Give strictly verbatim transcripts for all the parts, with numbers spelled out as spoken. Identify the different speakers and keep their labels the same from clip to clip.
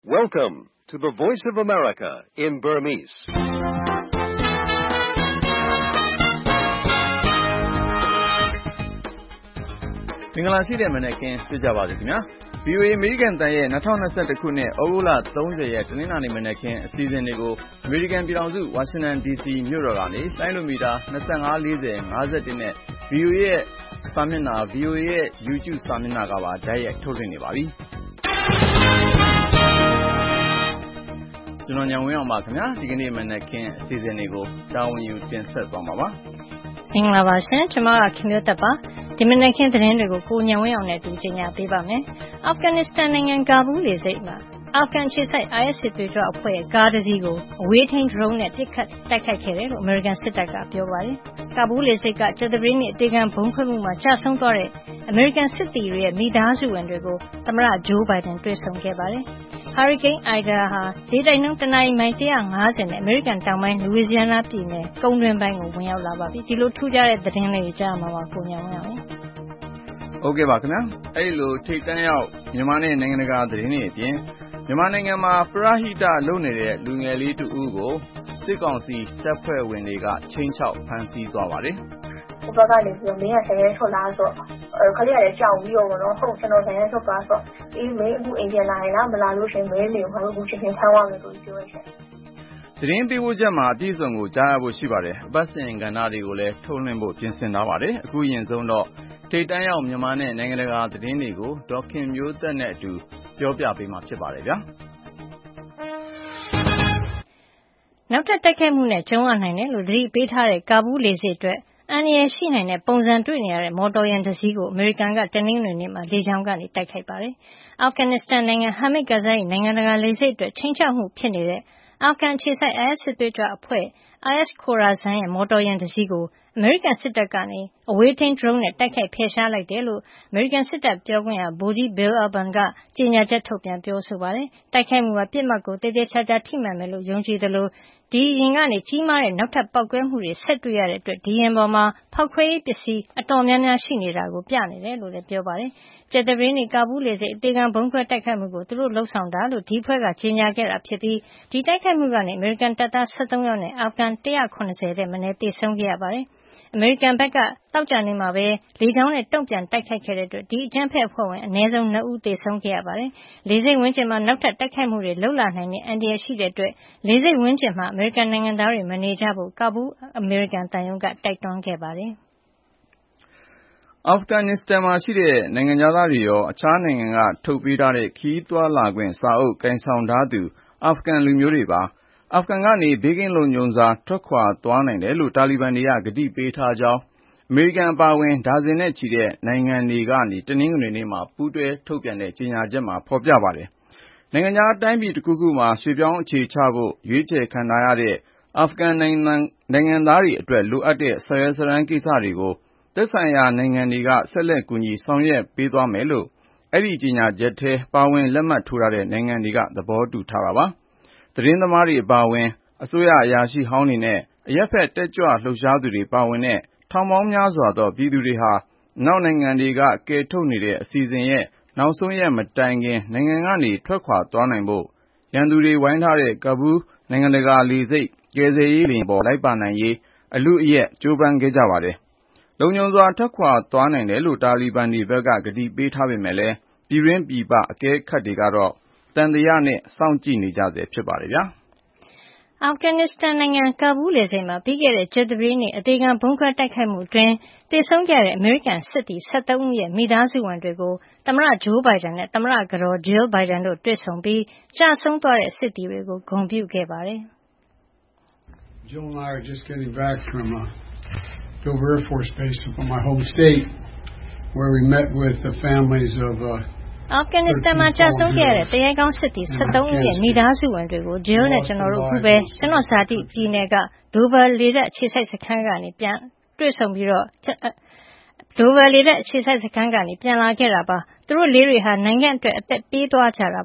Speaker 1: Welcome to the Voice of America in Burmese.
Speaker 2: ။မင်္ဂလာရှိတဲ့မနက်ခင်းဖြစ်ကြပါစေခင်ဗျာ။ V O A အမေရိကန်တန်ရဲ့၂၀၂၁ခုနှစ်ဩဂုတ်လ၃၀ရက်တနင်္လာနေ့မနက်ခင်းအစီအစဉ်တွေကိုအမေရိကန်ပြည်ထောင်စုဝါရှင်တန်ဒီစီမြို့တော်ကနေလိုင်းလိုမီတာ၂၅ ၄၀ ၅၁နဲ့ V O A ရဲ့စာမျက်နှာ V O A ရဲ့ YouTube စာမျက်နှာကပါတိုက်ရိုက်ထုတ်လွှင့်နေပါပြီ။ကျွန်တော်ညောင်ဝင်းအောင်ပါခင်ဗျာဒီကနေ့မနက်ခင်းအစီအစဉ်တွေကိုတာဝန်ယူတင်ဆက်သွားမှာပါ
Speaker 3: ။မင်္ဂလာပါရှင်ကျွန်မကခင်မျိုးသက်ပါဒီမနက်ခင်းသတင်းတွေကိုကိုညံဝင်းအောင်နဲ့တူကြီးညာပေးပါမယ်။အာဖဂန်နစ္စတန်နိုင်ငံကာဘူးလေဆိပ်မှာအာဖဂန်ခြေစိုက် I S စစ်သွေးကြွအဖွဲ့ရဲ့ကားတစ်စီးကိုအဝေးထိန်း drone နဲ့ပစ်ခတ်တိုက်ခိုက်ခဲ့တယ်လို့အမေရိကန်စစ်တပ်ကပြောပါတယ်။ကာဘူးလေဆိပ်ကကြာသပတေးနေ့အတေခံဘုံခွဲမှုမှာကြာဆုံးသွားတဲ့အမေရိကန်စစ်သည်တွေရဲ့မိသားစုဝင်တွေကိုသမ္မတဂျိုးဘိုင်ဒန်တွေ့ဆုံခဲ့ပါတယ်။ Hurricane Ida ဟာဒေသနှုန်းတနအီမိုင်one hundred fiftyနဲ့အမေရိကန်တောင်ပိုင်းလူဝီဇီယာနာပြည်နယ်ကုန်းတွင်းပိုင်းကိုဝင်ရောက်လာပါပြီ။ဒီလိုထူးခြားတဲ့သတင်းလေးကြားမှာပါကိုညောင်ဝင်းအောင်
Speaker 2: ။ဟုတ်ကဲ့ပါခင်ဗျာ။အဲဒီလိုထိတ်တန့်ရောက်မြန်မာနဲ့နိုင်ငံတကာသတင်းတွေအပြင်မြန်မာနိုင်ငံမှာပရဟိတလုပ်နေတဲ့လူငယ်လေးတူဦးကိုစစ်ကောင်စီတပ်ဖွဲ့ဝင်တွေကချင်းချောက်ဖမ်းဆီးသွားပါတယ်။
Speaker 4: ဟိုဘက်ကနေပြီးတော့မင်းကဆယ်ရဲထွက်လာဆိုတော့ခလေးရတယ်ကြောက်ပြီးတော့ဘောနော်ဟုတ်ကျွန်တော်ဆယ်ရဲထွက်ပါဆိုအေးမင်းအခုအိမ်ပြန်လာရင်လားမလာလို့ရှင်မင်းလေးကိုဘာလို့အခုချင်းချင်းဖမ်းသွားမယ်လို့ပြောရရှင်
Speaker 2: သတင်းပေးပို့ချက်မှာအပြည့်အစုံကိုကြားရဖို့ရှိပါတယ်အပတ်စဉ်ကဏ္ဍတွေကိုလည်းထုတ်လွှင့်ဖို့ပြင်ဆင်ထားပါတယ်အခုရင်ဆုံးတော့ထိတ်တန့်ရောက်မြန်မာနဲ့နိုင်ငံတကာသတင်းတွေကိုဒေါက်ခင်မျိုးသက်နဲ့အတူပြောပြပေးမှာဖြစ်ပါတယ်ဗျာ
Speaker 3: နောက်ထပ်တိုက်ခိုက်မှုနဲ့ကြုံရနိုင်တယ်လို့သတိပေးထားတဲ့ကာဘူးလေဆိပ်အတွက်အန္တရာယ်ရှိနိုင်တဲ့ပုံစံတွေ့နေရတဲ့မော်တော်ယာဉ်တစ်စီးကိုအမေရိကန်ကတနင်္ဂနွေနေ့မှာလေကြောင်းကနေတိုက်ခိုက်ပါတယ်။အာဖဂန်နစ္စတန်နိုင်ငံဟာမစ်ကာဇိုင်းနိုင်ငံတကာလေဆိပ်အတွက်ချိန်ချောက်မှုဖြစ်နေတဲ့အာဖဂန်ခြေစိုက် I S စစ်သွေးကြွအဖွဲ့ I S Khorasan ရဲ့မော်တော်ယာဉ်တစ်စီးကိုအမေရိကန်စစ်တပ်ကနေအဝေးထိန်း drone နဲ့တိုက်ခိုက်ဖယ်ရှားလိုက်တယ်လို့အမေရိကန်စစ်တပ်ပြောခွင့်ရဗိုလ်ကြီး Bill Urban ကကြေညာချက်ထုတ်ပြန်ပြောဆိုပါတယ်။တိုက်ခိုက်မှုကပြစ်မှတ်ကိုတေးသေးချာချာထိမှန်မယ်လို့ယုံကြည်သလိုဒီယာဉ်ကနေကြီးမားတဲ့နောက်ထပ်ပောက်ကွဲမှုတွေဆက်တွေ့ရတဲ့အတွက်ဒီယာဉ်ပေါ်မှာဖောက်ခွဲရေးပစ္စည်းအတော်များများရှိနေတာကိုပြနေတယ်လို့လည်းပြောပါတယ်။ကြာသပတေးနေ့ကာဘူးလေဆိပ်အသေးခံဘုံခွဲတိုက်ခိုက်မှုကိုသူတို့လှုပ်ဆောင်တာလို့ဒီဖွဲ့ကကြေညာခဲ့တာဖြစ်ပြီးဒီတိုက်ခိုက်မှုကနေအမေရိကန်တပ်သားone thirteenယောက်နဲ့အာဖဂန်one hundred seventyထက်မနည်းသေဆုံးခဲ့ရပါတယ်။အမေရိကန်ဘက်ကတောက်ကြနေမှာပဲလေကြောင်းနဲ့တုံ့ပြန်တိုက်ခိုက်ခဲ့တဲ့အတွက်ဒီအကြမ်းဖက်အဖွဲ့ဝင်အနည်းဆုံးtwoဦးသေဆုံးခဲ့ရပါတယ်။လေဆိပ်ဝန်းကျင်မှာနောက်ထပ်တိုက်ခိုက်မှုတွေလုပ်လာနိုင်တဲ့အန္တရာယ်ရှိတဲ့အတွက်လေဆိပ်ဝန်းကျင်မှာအမေရိကန်နိုင်ငံသားတွေမနေကြဖို့ကာဘူးအမေရိကန်တန်ယုံကတိုက်တွန်းခဲ့ပါတယ်
Speaker 2: ။အာဖဂန်နစ္စတန်မှာရှိတဲ့နိုင်ငံသားတွေရောအခြားနိုင်ငံကထုတ်ပေးထားတဲ့ခရီးသွားလာခွင့်စာအုပ်ကိုင်ဆောင်ထားသူအာဖဂန်လူမျိုးတွေပါအာဖဂန်ကနေဘေးကင်းလုံခြုံစွာထွက်ခွာသွားနိုင်တယ်လို့တာလီဘန်တွေကကတိပေးထားကြောင်းအမေရိကန်အပါအဝင်ဒါဇင်နဲ့ချီတဲ့နိုင်ငံတွေကနေတနင်္ဂနွေနေ့မှာပူးတွဲထုတ်ပြန်တဲ့ကြေညာချက်မှာဖော်ပြပါတယ်။နိုင်ငံခြားတိုင်းပြည်တစ်ခုခုမှာရွှေ့ပြောင်းအခြေချဖို့ရွေးချယ်ခံထားရတဲ့အာဖဂန်နိုင်ငံနိုင်ငံသားတွေအတွက်လိုအပ်တဲ့စာရွက်စာတမ်းကိစ္စတွေကိုသက်ဆိုင်ရာနိုင်ငံတွေကဆက်လက်ကူညီဆောင်ရွက်ပေးသွားမယ်လို့အဲ့ဒီကြေညာချက်ထဲပါဝင်လက်မှတ်ထိုးထားတဲ့နိုင်ငံတွေကသဘောတူထားတာပါ။သတင်းသမားတွေအပါအဝင်အစိုးရအရာရှိဟောင်းတွေနဲ့အရက်ဖက်တက်ကြွလှုပ်ရှားသူတွေပါဝင်တဲ့ထောင်ပေါင်းများစွာသောပြည်သူတွေဟာနောက်နိုင်ငံတွေကကယ်ထုတ်နေတဲ့အစီအစဉ်ရဲ့နောက်ဆုံးရက်မတိုင်ခင်နိုင်ငံကနေထွက်ခွာသွားနိုင်ဖို့ရန်သူတွေဝိုင်းထားတဲ့ကာဘူးနိုင်ငံတကာလေဆိပ်ကယ်ဆယ်ရေးလေယာဉ်ပေါ်လိုက်ပါနိုင်ရေးအလုအယက်ကြိုးပမ်းခဲ့ကြပါတယ်။လုံခြုံစွာထွက်ခွာသွားနိုင်တယ်လို့တာလီဘန်တွေဘက်ကကတိပေးထားပေမဲ့လည်းပြည်တွင်းပြည်ပအကဲခတ်တွေကတော့တန်တရားနဲ့စောင့်ကြည့်နေကြဆဲဖြစ်ပါတယ်ဗျာ။
Speaker 3: အာဖဂန်နစ္စတန်နိုင်ငံကာဘူးလေဆိပ်မှာပြီးခဲ့တဲ့ကြာသပတေးနေ့အသေးခံဘုံခွဲတိုက်ခိုက်မှုအတွင်းသေဆုံးခဲ့တဲ့အမေရိကန်စစ်သည်one thirteenဦးရဲ့မိသားစုဝင်တွေကိုသမ္မတဂျိုးဘိုင်ဒန်နဲ့သမ္မတကတော်ဂျီလ်ဘိုင်ဒန်တို့တွေ့ဆုံပြီးကြာဆုံးသွားတဲ့စစ်သည်တွေကိုဂုဏ်ပြုခဲ့ပါတယ်။
Speaker 5: Jill and I are just getting back from uh, Dover Air Force Base from my home state where we met with the families of uh
Speaker 3: အာဖဂန်နစ္စတန်မှာကြာဆုံးခဲ့တဲ့တရေကောင်းစစ်သည်one thirteenဦးရဲ့မိသားစုဝင်တွေကိုဂျီလ်နဲ့ကျွန်တော်တို့အခုပဲကျွန်တော်ဇာတိပြည်နယ်ကဒိုဗာလေတပ်အခြေစိုက်စခန်းကနေပြန်တွေ့ဆုံပြီးတော့ဒိုဗာလေတပ်အခြေစိုက်စခန်းကနေပြန်လာခဲ့တာပါသူတို့လေးတွေဟာနိုင်ငံအတွက်အသက်ပေးသွားကြတာပါ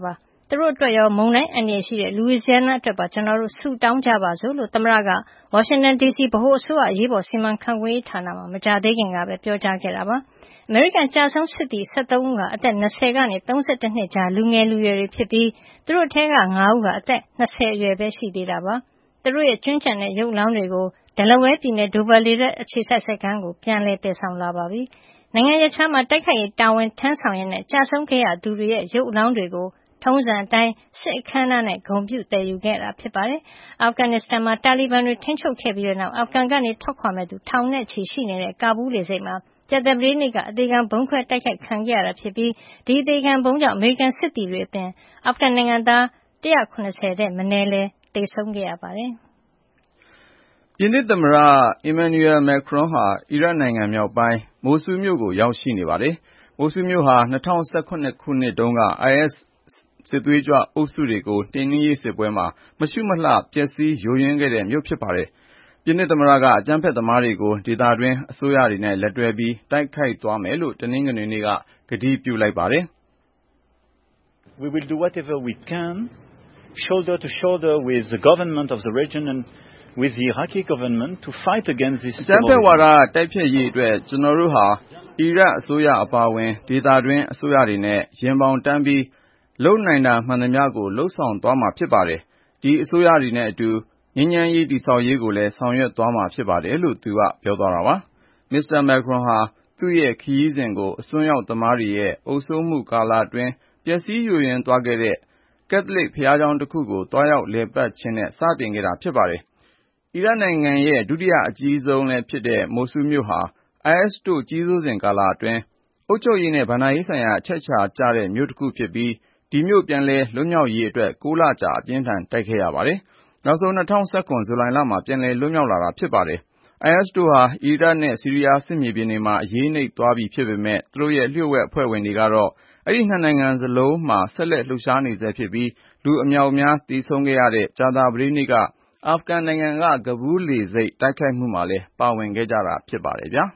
Speaker 3: သူတို့အတွက်ရောမုန်တိုင်းအန္တရာယ်ရှိတဲ့လူဝီဇီယာနာအတွက်ပါကျွန်တော်တို့ဆုတောင်းကြပါစို့လို့သမ္မတကဝါရှင်တန်ဒီစီဗဟိုအစိုးရအရေးပေါ်စီမံခန့်ခွဲရေးဌာနမှာမကြာသေးခင်ကပဲပြောကြားခဲ့တာပါအမေရိကန်ကြာဆုံးစစ်သည်၁၃ဦးဟာအသက်၂၀ကနေ၃၁နှစ်ကြာလူငယ်လူရွယ်တွေဖြစ်ပြီးသူတို့ထဲက၅ဦးဟာအသက်၂၀အရွယ်ပဲရှိသေးတာပါသူတို့ရဲ့ကျွမ်းကျန်တဲ့ရုပ်လောင်းတွေကိုဒလဝဲပြည်နယ်ဒိုဗာလီရက်အခြေစိုက်စခန်းကိုပြန်လည်တည်ဆောင်လာပါပြီနိုင်ငံရခြားမှာတိုက်ခိုက်ရေးတာဝန်ထမ်းဆောင်ရတဲ့ကြာဆုံးခဲ့ရသူတွေရဲ့ရုပ်လောင်းတွေကိုထုံးစံအတိုင်းစစ်အခမ်းအနားနဲ့ဂုဏ်ပြုတည်ယူခဲ့တာဖြစ်ပါတယ်။အာဖဂန်နစ္စတန်မှာတာလီဘန်တွေထိန်းချုပ်ခဲ့ပြီးတဲ့နောက်အာဖဂန်ကနေထွက်ခွာမဲ့သူထောင်နဲ့ချီရှိနေတဲ့ကာဘူးလေဆိပ်မှာကြာသပတေးနေ့ကအသေးခံဘုံခွဲတိုက်ခိုက်ခံခဲ့ရတာဖြစ်ပြီးဒီအသေးခံဘုံကြောင့်အမေရိကန်စစ်သည်တွေအပြင်အာဖဂန်နိုင်ငံသား၁၇၀ထက်မနည်းလဲသေဆုံးခဲ့ရပါတယ်
Speaker 2: ။ပြင်သစ်သမ္မတ Emmanuel Macron ဟာအီရတ်နိုင်ငံမြောက်ပိုင်းမိုဆူမြို့ကိုရောက်ရှိနေပါတယ်။မိုဆူမြို့ဟာ၂၀၁၇ခုနှစ်တုန်းက အိုင်အက်စ်စစ်သွေးကြွအုပ်စုတွေကိုနှိမ်နင်းရေးစစ်ပွဲမှာမရှုမလှပျက်စီးယိုယွင်းခဲ့တဲ့မြို့ဖြစ်ပါတယ်။ပြင်သစ်သမ္မတကအကြမ်းဖက်သမားတွေကိုဒေသတွင်းအစိုးရတွေနဲ့လက်တွဲပြီးတိုက်ခိုက်သွားမယ်လို့တနင်္ဂနွေနေ့ကကတိပြုလိုက်ပါတယ်။
Speaker 6: We will do whatever we can shoulder to shoulder with the government of the region and with the Iraqi government to fight against this terrorism.
Speaker 2: အကြမ်းဖက်ဝါဒတိုက်ဖျက်ရေးအတွက်ကျွန်တော်တို့ဟာအီရတ်အစိုးရအပါအဝင်ဒေသတွင်းအစိုးရတွေနဲ့ရင်ပေါင်တန်းပြီးလုံနိုင်တာမှန်သမျှကိုလှုပ်ဆောင်သွားမှာဖြစ်ပါတယ်။ဒီအစိုးရတွေနဲ့အတူငြိမ်းချမ်းရေးတည်ဆောက်ရေးကိုလည်းဆောင်ရွက်သွားမှာဖြစ်ပါတယ်လို့သူကပြောသွားတာပါ။ မစ္စတာမက်ခရွန်ဟာသူ့ရဲ့ခရီးစဉ်ကိုအစွန်းရောက်သမားတွေရဲ့အုပ်စိုးမှုကာလအတွင်းပျက်စီးယိုယွင်းသွားခဲ့တဲ့ကက်သလစ်ဘုရားကျောင်းတစ်ခုကိုတွားရောက်လည်ပတ်ခြင်းနဲ့စတင်ခဲ့တာဖြစ်ပါတယ်။အီရတ်နိုင်ငံရဲ့ဒုတိယအကြီးဆုံးလည်းဖြစ်တဲ့မိုဆူမြို့ဟာ အိုင်အက်စ်တို့ကြီးစိုးစဉ်ကာလအတွင်းအုပ်ချုပ်ရေးနဲ့ဘဏ္ဍာရေးဆိုင်ရာအချက်အခြာကျတဲ့မြို့တစ်ခုဖြစ်ပြီးဒီမြို့ပြန်လည်လွတ်မြောက်ရေးအတွက်၉လကြာအပြင်းထန်တိုက်ခဲ့ရပါတယ်။နောက်ဆုံး၂၀၁၇ဇူလိုင်လမှာပြန်လည်လွတ်မြောက်လာတာဖြစ်ပါတယ်။ အိုင်အက်စ်တို့ဟာအီရတ်နဲ့ဆီးရီးယားစစ်မြေပြင်တွေမှာအရေးနိမ့်သွားပြီဖြစ်ပေမဲ့သူတို့ရဲ့လျှို့ဝှက်အဖွဲ့ဝင်တွေကတော့အဲဒီနှစ်နိုင်ငံစလုံးမှာဆက်လက်လှုပ်ရှားနေဆဲဖြစ်ပြီးလူအမြောက်အများသေဆုံးခဲ့ရတဲ့ကြာသပတေးနေ့ကအာဖဂန်နိုင်ငံကကဘူးလေဆိပ်တိုက်ခိုက်မှုမှာလည်းပါဝင်ခဲ့ကြတာဖြစ်ပါတယ်ဗျာ။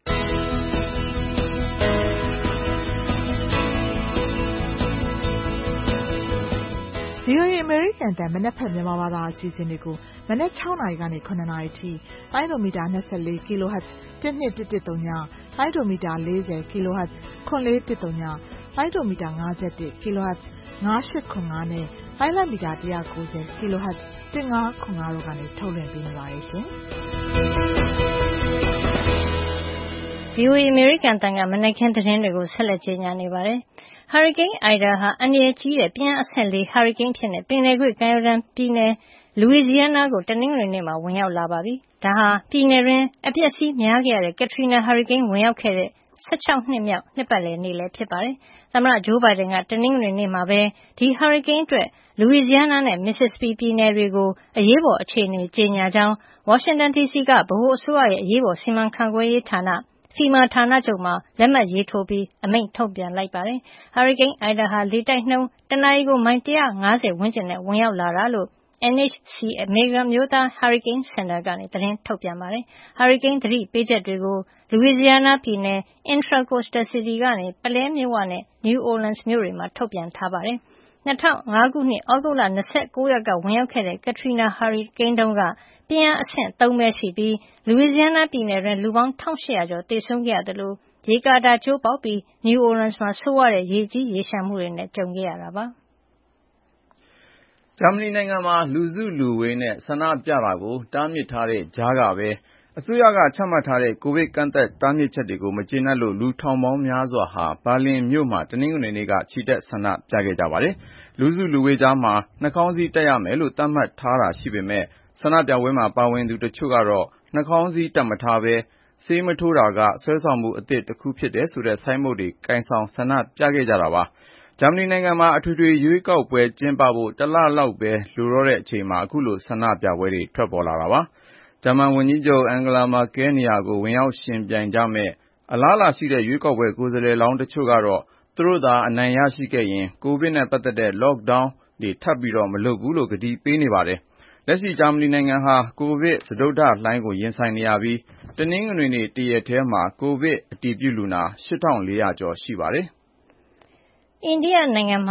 Speaker 7: ဗွီအိုအေ American တန်မနက်ဖြန်မြန်မာဘာသာအစီအစဉ်တွေကိုမနက်၆နာရီကနေ၇နာရီထိလိုင်းဒိုမီတာ၂၄ kHz ၁၂၁၁၃ညလိုင်းဒိုမီတာ၄၀ kHz ၇၄၁၃ညလိုင်းဒိုမီတာ၅၁ kHz ၅၈၇၅နဲ့လိုင်းလမီတာ၁၉၀ kHz ၁၅၇၅တို့ကနေထုတ်လွှင့်ပေးနေပါတယ်ရှင်။
Speaker 3: ဗွီအိုအေ American တန်ကမနက်ခင်းသတင်းတွေကိုဆက်လက်ကြေညာနေပါတယ်။ ဟာရီကိန်းအိုင်ဒါဟာအန္တရာယ်ကြီးတဲ့ပြင်းအားအဆင့်၄ဟာရီကိန်းဖြစ်နေပင်လယ်ကွေ့ကမ်းရိုးတန်းပြည်နယ်လူဝီဇီယာနာကိုတနင်္ဂနွေနေ့မှာဝင်ရောက်လာပါပြီ။ဒါဟာပြည်နယ်တွင်းအပျက်စီးများခဲ့ရတဲ့ကက်ထရီနာဟာရီကိန်းဝင်ရောက်ခဲ့တဲ့၁၆နှစ်မြောက်နှစ်ပတ်လည်နေ့လည်းဖြစ်ပါတယ်။သမ္မတဂျိုးဘိုင်ဒန်ကတနင်္ဂနွေနေ့မှာပဲဒီဟာရီကိန်းအတွက်လူဝီဇီယာနာနဲ့မစ္စစ္စပီပြည်နယ်တွေကိုအရေးပေါ်အခြေအနေကြေညာကြောင်းဝါရှင်တန်ဒီစီကဗဟိုအစိုးရရဲ့အရေးပေါ်စီမံခန့်ခွဲရေးဌာနဖီမာဌာနချုပ်မှာလက်မှတ်ရေးထိုးပြီးအမိန့်ထုတ်ပြန်လိုက်ပါတယ်။ဟာရီကိန်းအိုင်ဒါဟာလေတိုက်နှုန်းတနာရီကိုမိုင်၁၅၀ဝန်းကျင်နဲ့ဝင်ရောက်လာတာလို့ N H C အမေရိကန်မျိုးသားဟာရီကိန်းစင်တာကနေသတင်းထုတ်ပြန်ပါတယ်။ဟာရီကိန်းသတိပေးချက်တွေကိုလူဝီဇီယာနာပြည်နယ် Intracoastal City ကနေပလဲမြစ်ဝနဲ့ New Orleans မြို့တွေမှာထုတ်ပြန်ထားပါတယ်။၂၀၀၅ခုနှစ်ဩဂုတ်လ၂၉ရက်ကဝင်ရောက်ခဲ့တဲ့ကက်ထရီနာဟာရီကိန်းတုန်းကပြင်းအားအဆင့်၃ပဲရှိပြီးလူဝီဇီယာနာပြည်နယ်တွင်လူပေါင်း၁၈၀၀ကျော်သေဆုံးခဲ့ရသလိုရေကာတာကျိုးပေါက်ပြီး New Orleans မှာဆိုးဝါးတဲ့ရေကြီးရေလျှံမှုတွေနဲ့ကြုံခဲ့ရတာပါ
Speaker 2: ။ဂျာမနီနိုင်ငံမှာလူစုလူဝေးနဲ့ဆန္ဒပြတာကိုတားမြစ်ထားတဲ့ကြားကပဲအစိုးရကချမှတ်ထားတဲ့ကိုဗစ်ကန့်သတ်တားမြစ်ချက်တွေကိုမကျေနပ်လို့လူထောင်ပေါင်းများစွာဟာဘာလင်မြို့မှာတနင်္ဂနွေနေ့ကချီတက်ဆန္ဒပြခဲ့ကြပါတယ်။လူစုလူဝေးကြားမှာနှာခေါင်းစည်းတပ်ရမယ်လို့သတ်မှတ်ထားတာရှိပေမဲ့ဆန္ဒပြပွဲမှာပါဝင်သူတချို့ကတော့နှာခေါင်းစည်းတပ်မထားဘဲဆေးမထိုးတာကဆွဲဆောင်မှုအသစ်တစ်ခုဖြစ်တယ်ဆိုတဲ့ဆိုင်းဘုတ်တွေကိုင်ဆောင်ဆန္ဒပြခဲ့ကြတာပါ။ဂျာမနီနိုင်ငံမှာအထွေထွေရွေးကောက်ပွဲကျင်းပဖို့တလလောက်ပဲလိုတော့တဲ့အချိန်မှာအခုလိုဆန္ဒပြပွဲတွေထွက်ပေါ်လာတာပါ။ဂျာမန်ဝန်ကြီးချုပ်အန်ဂလာမာကဲလ်နေရာကိုဝင်ရောက်ယှဉ်ပြိုင်ကြမယ့်အလားအလာရှိတဲ့ရွေးကောက်ပွဲကိုယ်စားလှယ်လောင်းတချို့ကတော့သူတို့သာအနိုင်ရရှိခဲ့ရင်ကိုဗစ်နဲ့ပတ်သက်တဲ့ Lockdown တွေထပ်ပြီးမလုပ်ဘူးလို့ကတိပေးနေပါတယ်။လက်ရှိဂျာမနီနိုင်ငံဟာကိုဗစ်စတုတ္ထလှိုင်းကိုရင်ဆိုင်နေရပြီးတနင်္ဂနွေနေ့တရက်တည်းမှာကိုဗစ်အတည်ပြုလူနာ၈ထောင်၄ရာကျော်ရှိပါတယ်
Speaker 3: ။အိန္ဒိယနိုင်ငံမှာ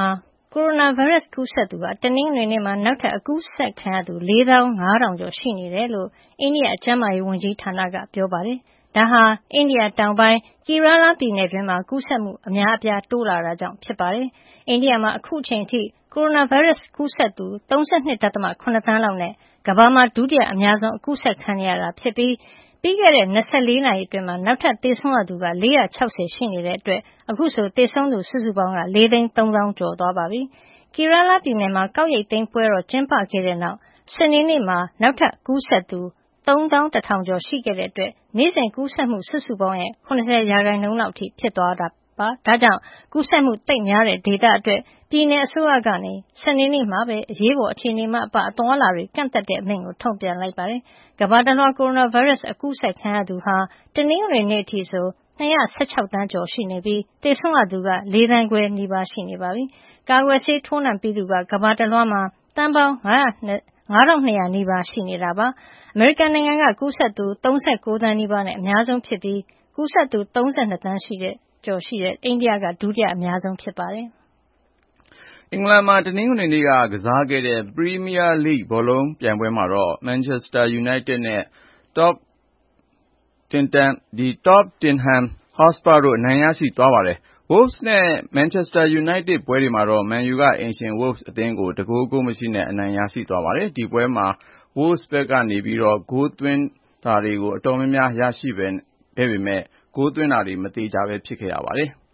Speaker 3: ကိုရိုနာဗိုင်းရပ်စ်ကူးစက်သူဟာတနင်္ဂနွေနေ့မှာနောက်ထပ်အကူးစက်ခံရသူ လေးသောင်းငါးထောင် ကျော်ရှိနေတယ်လို့အိန္ဒိယကျန်းမာရေးဝန်ကြီးဌာနကပြောပါတယ်။ဒါဟာအိန္ဒိယတောင်ပိုင်း Kerala ပြည်နယ်တွင်းမှာကူးစက်မှုအများအပြားတိုးလာတာကြောင့်ဖြစ်ပါတယ်။အိန္ဒိယမှာအခုချိန်ထိကိုရိုနာဗိုင်းရပ်စ်ကူးစက်သူ ၃၂.၇ သန်းလောက်နဲ့ကမ္ဘာမှာဒုတိယအများဆုံးအကူးစက်ခံနေရတာဖြစ်ပြီးပြီးခဲ့တဲ့၂၄နာရီအတွင်းမှာနောက်ထပ်သေဆုံးရသူကလေးရာ၆ဆယ်ရှိနေတဲ့အတွက်အခုဆိုသေဆုံးသူစုစုပေါင်းကလေးသိန်းသုံးသောင်းကျော်သွားပါပြီ။ Kerala ပြည်နယ်မှာကောက်ရိတ်သိမ်းပွဲတော်ကျင်းပခဲ့တဲ့နောက်စနေနေ့မှာနောက်ထပ်ကူးစက်သူသုံးသောင်းတစ်ထောင်ကျော်ရှိခဲ့တဲ့အတွက်နေ့စဉ်ကူးစက်မှုစုစုပေါင်းရဲ့၇၀ရာခိုင်နှုန်းလောက်အထိဖြစ်သွားတာပါ။ဒါကြောင့်ကူးစက်မှုသိပ်များတဲ့ဒေသအတွက်ပြည်နယ်အစိုးရကနေစနေနေ့မှာပဲအရေးပေါ်အခြေအနေမှအပအသွားအလာတွေကန့်သတ်တဲ့အမိန့်ကိုထုတ်ပြန်လိုက်ပါတယ်။ကမ္ဘာတလွှားကိုရိုနာဗိုင်းရပ်စ်အကူးစက်ခံရသူဟာတနင်္ဂနွေနေ့အထိဆို၂၁၆သန်းကျော်ရှိနေပြီးသေဆုံးရသူကလေးသန်းခွဲနီးပါးရှိနေပါပြီ။ကာကွယ်ဆေးထိုးနှံပြီးသူကကမ္ဘာတလွှားမှာသန်းပေါင်း၅ထောင်၂ရာနီးပါးရှိနေတာပါ။အမေရိကန်နိုင်ငံကကူးစက်သူ၃၉သန်းနီးပါးနဲ့အများဆုံးဖြစ်ပြီးကူးစက်သူ၃၂သန်းရှိတဲ့ကျော်ရှိတဲ့အိန္ဒိယကဒုတိယအများဆုံးဖြစ်ပါတယ်
Speaker 2: ။အင်္ဂလန်မှာတနင်္ဂနွေနေ့ကကစားခဲ့တဲ့ Premier League ဘောလုံးပြိုင်ပွဲမှာတော့ Manchester United နဲ့ Tottenham Hotspur တို့အနိုင်ရရှိသွားပါတယ်။ Wolves နဲ့ Manchester United ပွဲတွေမှာတော့ Man U ကအိမ်ရှင် Wolves အသင်းကိုတဂိုးဂိုးမရှိနဲ့အနိုင်ရရှိသွားပါတယ်။ ဒီပွဲမှာ Wolves ဘက်ကနေဂိုးသွင်းတာတွေအတော်များများရရှိခဲ့ပေမဲ့ဂိုးသွင်းတာတွေမသေချာဖြစ်ခဲ့ရပါတယ်။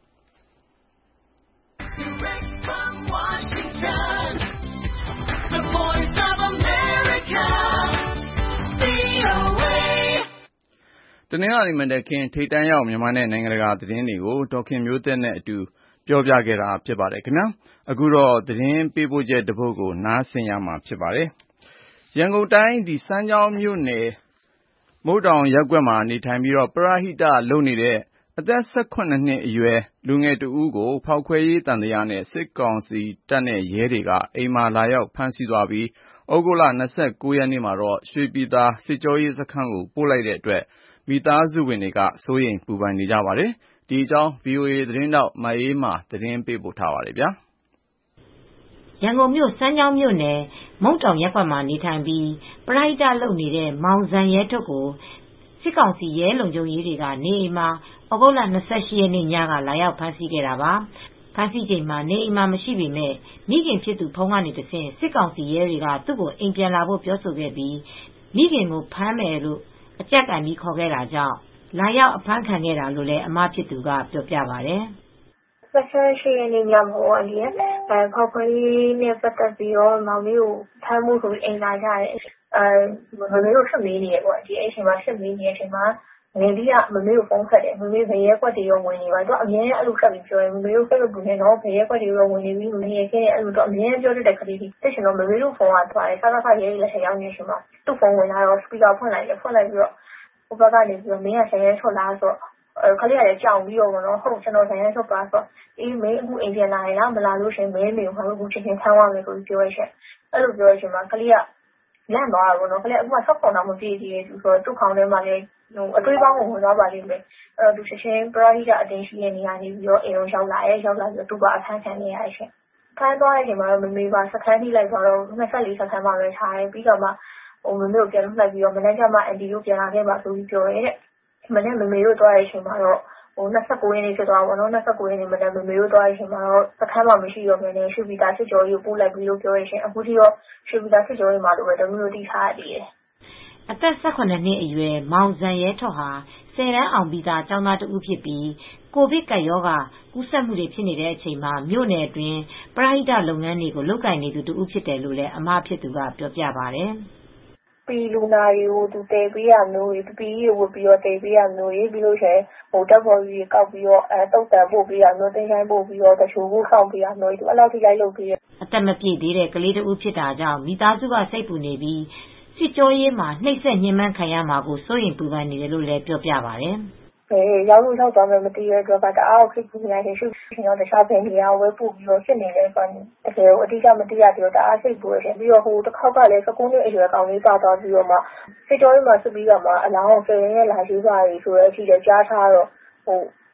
Speaker 2: တနင်္လာနေ့မနက်ခင်းထိပ်တန်းရောက်မြန်မာနဲ့နိုင်ငံတကာသတင်းတွေကိုဒေါ်ခင်မျိုးသက်ကပြောပြပေးမှာပါ။အခုတော့သတင်းပေးပို့ချက်တပုဒ်ကိုနားဆင်ရမှာဖြစ်ပါတယ်။ ရန်ကုန်တိုင်းစမ်းချောင်းမြို့နယ်မုဒ်တောင်ရပ်ကွက်မှာနေထိုင်ပြီးပရဟိတလုပ်နေတဲ့အသက်၁၇နှစ်အရွယ်လူငယ်တဦးကိုဖောက်ခွဲရေးသံသယနဲ့စစ်ကောင်စီတပ်နဲ့ရဲတွေကအိမ်မှာလာရောက်ဖမ်းဆီးသွားပြီးသြဂုတ်လ၂၉ရက်နေ့မှာတော့ရွှေပြည်သာစစ်ကြောရေးစခန်းကိုပို့လိုက်တဲ့အတွက်မိသားစုဝင်တွေကစိုးရိမ်ပူပန်နေကြပါတယ်။ ဒီအကြောင်း ဗွီအိုအေသတင်းထောက်မအေးအေးမာသတင်းပေးပို့ထားပါတယ်။
Speaker 8: ရန်ကုန်မြို့စမ်းချောင်းမြို့နယ်မုဒ်တောင်ရပ်ကွက်မှာနေထိုင်ပြီးပရဟိတလုပ်နေတဲ့မောင်ဇံရဲထွဋ်ကိုစစ်ကောင်စီရဲလုံခြုံရေးတွေကနေအိမ်မှာသြဂုတ်လ၂၈ရက်နေ့ညကလာရောက်ဖမ်းဆီးခဲ့တာပါ။ဖမ်းဆီးချိန်မှာနေအိမ်မှာမရှိပေမဲ့မိခင်ဖြစ်သူဖုန်းကနေတဆင့်စစ်ကောင်စီရဲတွေကသူ့ကိုအိမ်ပြန်လာဖို့ပြောဆိုခဲ့ပြီးမိခင်ကိုဖမ်းမယ်လို့အကြပ်ကိုင်ပြီးခေါ်ခဲ့တာကြောင့်လာရောက်အဖမ်းခံခဲ့တာလို့လည်းအမဖြစ်သူကပြောပြပါတယ်
Speaker 4: ။၂၈ရက်နေ့ညမှာပေါ့အန်တီရယ်ဖောက်ခွဲရေးနဲ့ပတ်သက်ပြီးတော့မောင်လေးကိုဖမ်းဖို့ဆိုပြီးအိမ်လာကြတယ်။အဲမမေတို့ဆက်မေးနေရပေါ့ဒီအိမ်ချိန်မှာဆက်မေးနေတဲ့အချိန်မှာငယ်လေးကမမေကိုဖုန်းဆက်တယ်မမေဘယ်ရဲကွက်တွေရောဝင်နေပါတော့အမြဲအဲ့လိုဆက်ပြီးပြောတယ်မမေတို့ဆက်လို့ဘူးနဲ့တော့ဘယ်ရဲကွက်တွေရောဝင်နေပြီးမနေခဲ့အဲ့လိုတော့အမြဲပြောတတ်တဲ့ကလေးကြီးတက်ရှင်တော့မမေတို့ဖုန်းကသွားတယ်ဆက်ဆက်ရဲလက်ထက်ရောက်နေရှင်မှာသူ့ဖုန်းဝင်လာတော့စပီကာဖွင့်လိုက်တယ်ဖွင့်လိုက်ပြီးတော့ဟိုဘက်ကနေပြီးတော့မင်းကဆယ်ရဲထွက်လာဆိုခလေးကလည်းကြောင်ပြီးတော့တော့ဟုတ်ကျွန်တော်ဆယ်ရဲထွက်ပါဆိုအေးမင်းအခုအိမ်ပြန်လာရင်လားမလာလို့ရှင်မင်းမေကိုအခုချင်းချင်းဖမ်းသွားမယ်ဆိုပြီးပြောရရှင်အဲ့လိုပြောရရှင်မှာခလေးကလန့်သွားတာပေါ့နော်ခလေးအခုမှဆက်ခွန်တော့မပြေးသေးဘူးဆိုတော့သူ့ခေါင်းထဲမှာလည်းဟိုအတွေးပေါင်းကိုဝင်သွားပါလိမ့်မယ်အဲ့တော့သူချက်ချင်းပရဟိတအတင်းရှိတဲ့နေရာနေပြီးတော့အိမ်ကိုရောက်လာရဲရောက်လာပြီးတော့သူ့ကအဖမ်းခံနေရရှင်ဖမ်းသွားတဲ့အချိန်မှာတော့မမေပါစခန်းထိလိုက်သွားတော့၂၄စခန်းမှာပဲထားတယ်ပြီးတော့မှဟိုမမေကိုပြန်လွှတ်လိုက်ပြီးတော့မနေ့ကမှအန်တီတို့ပြန်လာခဲ့ပါဆိုပြီးပြောရဲတဲ့မနေ့မမေတို့သွားတဲ့အချိန်မှာတော့ဟို၂၉ရက်နေ့ဖြစ်သွားပါတော့၂၉ရက်နေ့မနေ့မမေတို့သွားတဲ့အချိန်မှာတော့စခန်းမှာမရှိတော့ဘဲနဲ့ရွှေပြည်သာစစ်ကြောရေးကိုပို့လိုက်ပြီးလို့ပြောရရှင်အခုထိတော့ရွှေပြည်သာစစ်ကြောရေးမှာတော့ပဲတမျိုးတိထားရတယ်
Speaker 8: အသက်၁၇နှစ်အရွယ်မောင်ဇံရဲထွဋ်ဟာဆယ်တန်းအောင်ပြီးသားကျောင်းသားတဦးဖြစ်ပြီးကိုဗစ်ကပ်ရောဂါကူးစက်မှုတွေဖြစ်နေတဲ့အချိန်မှာမြို့နယ်အတွင်းပရဟိတလုပ်ငန်းတွေကိုလုပ်ကိုင်နေသူတဦးဖြစ်တယ်လို့လည်းအမဖြစ်သူကပြောပြပါတယ်
Speaker 4: ပီလူနာတွေကိုသူတည်ပေးရမျိုးတွေပီကြီးကိုဝတ်ပြီးတော့တည်ပေးရမျိုးတွေပြီးလို့ရှိရင်ဟိုတက်ပေါ်ကြီးကောက်ပြီးတော့အဲတုတ်တန်ပို့ပေးရမျိုးတင်းချိုင်းပို့ပြီးတော့တချို့ကိုစောင့်ပေးရမျိုးတွေသူအဲ့လောက်ထိလိုက်လုပ်ပေးရ
Speaker 8: အသက်မပြည့်သေးတဲ့ကလေးတဦးဖြစ်တာကြောင့်မိသားစုကစိတ်ပူနေပြီးစစ်ကြောရေးမှာနှိပ်စက်ညှဉ်းပန်းခံရမှာကိုစိုးရိမ်ပူပန်နေတယ်လို့လည်းပြောပြပါတယ်
Speaker 4: အဲရောက်လို့ရောက်သွားမယ်မသိရတော့ကတအားခိတ်ကူနေတယ်ရှုရှင်တော့တခြားဘယ်နေရာဝဲပို့ပြီးတော့ဖြစ်နေလဲဆိုတော့တကယ်အတိအကျမသိရပြီးတော့တအားစိတ်ပူရတယ်ပြီးတော့ဟိုတစ်ခေါက်ကလည်း၁၉နှစ်အရွယ်ကောင်လေးပါသွားပြီးတော့မှစစ်ကြောရေးမှာစစ်ပြီးတော့မှအလောင်းကိုဖယ်ရင်းနဲ့လာရေးပါရီဆိုတဲ့အထိလည်းကြားထားတော့ဟို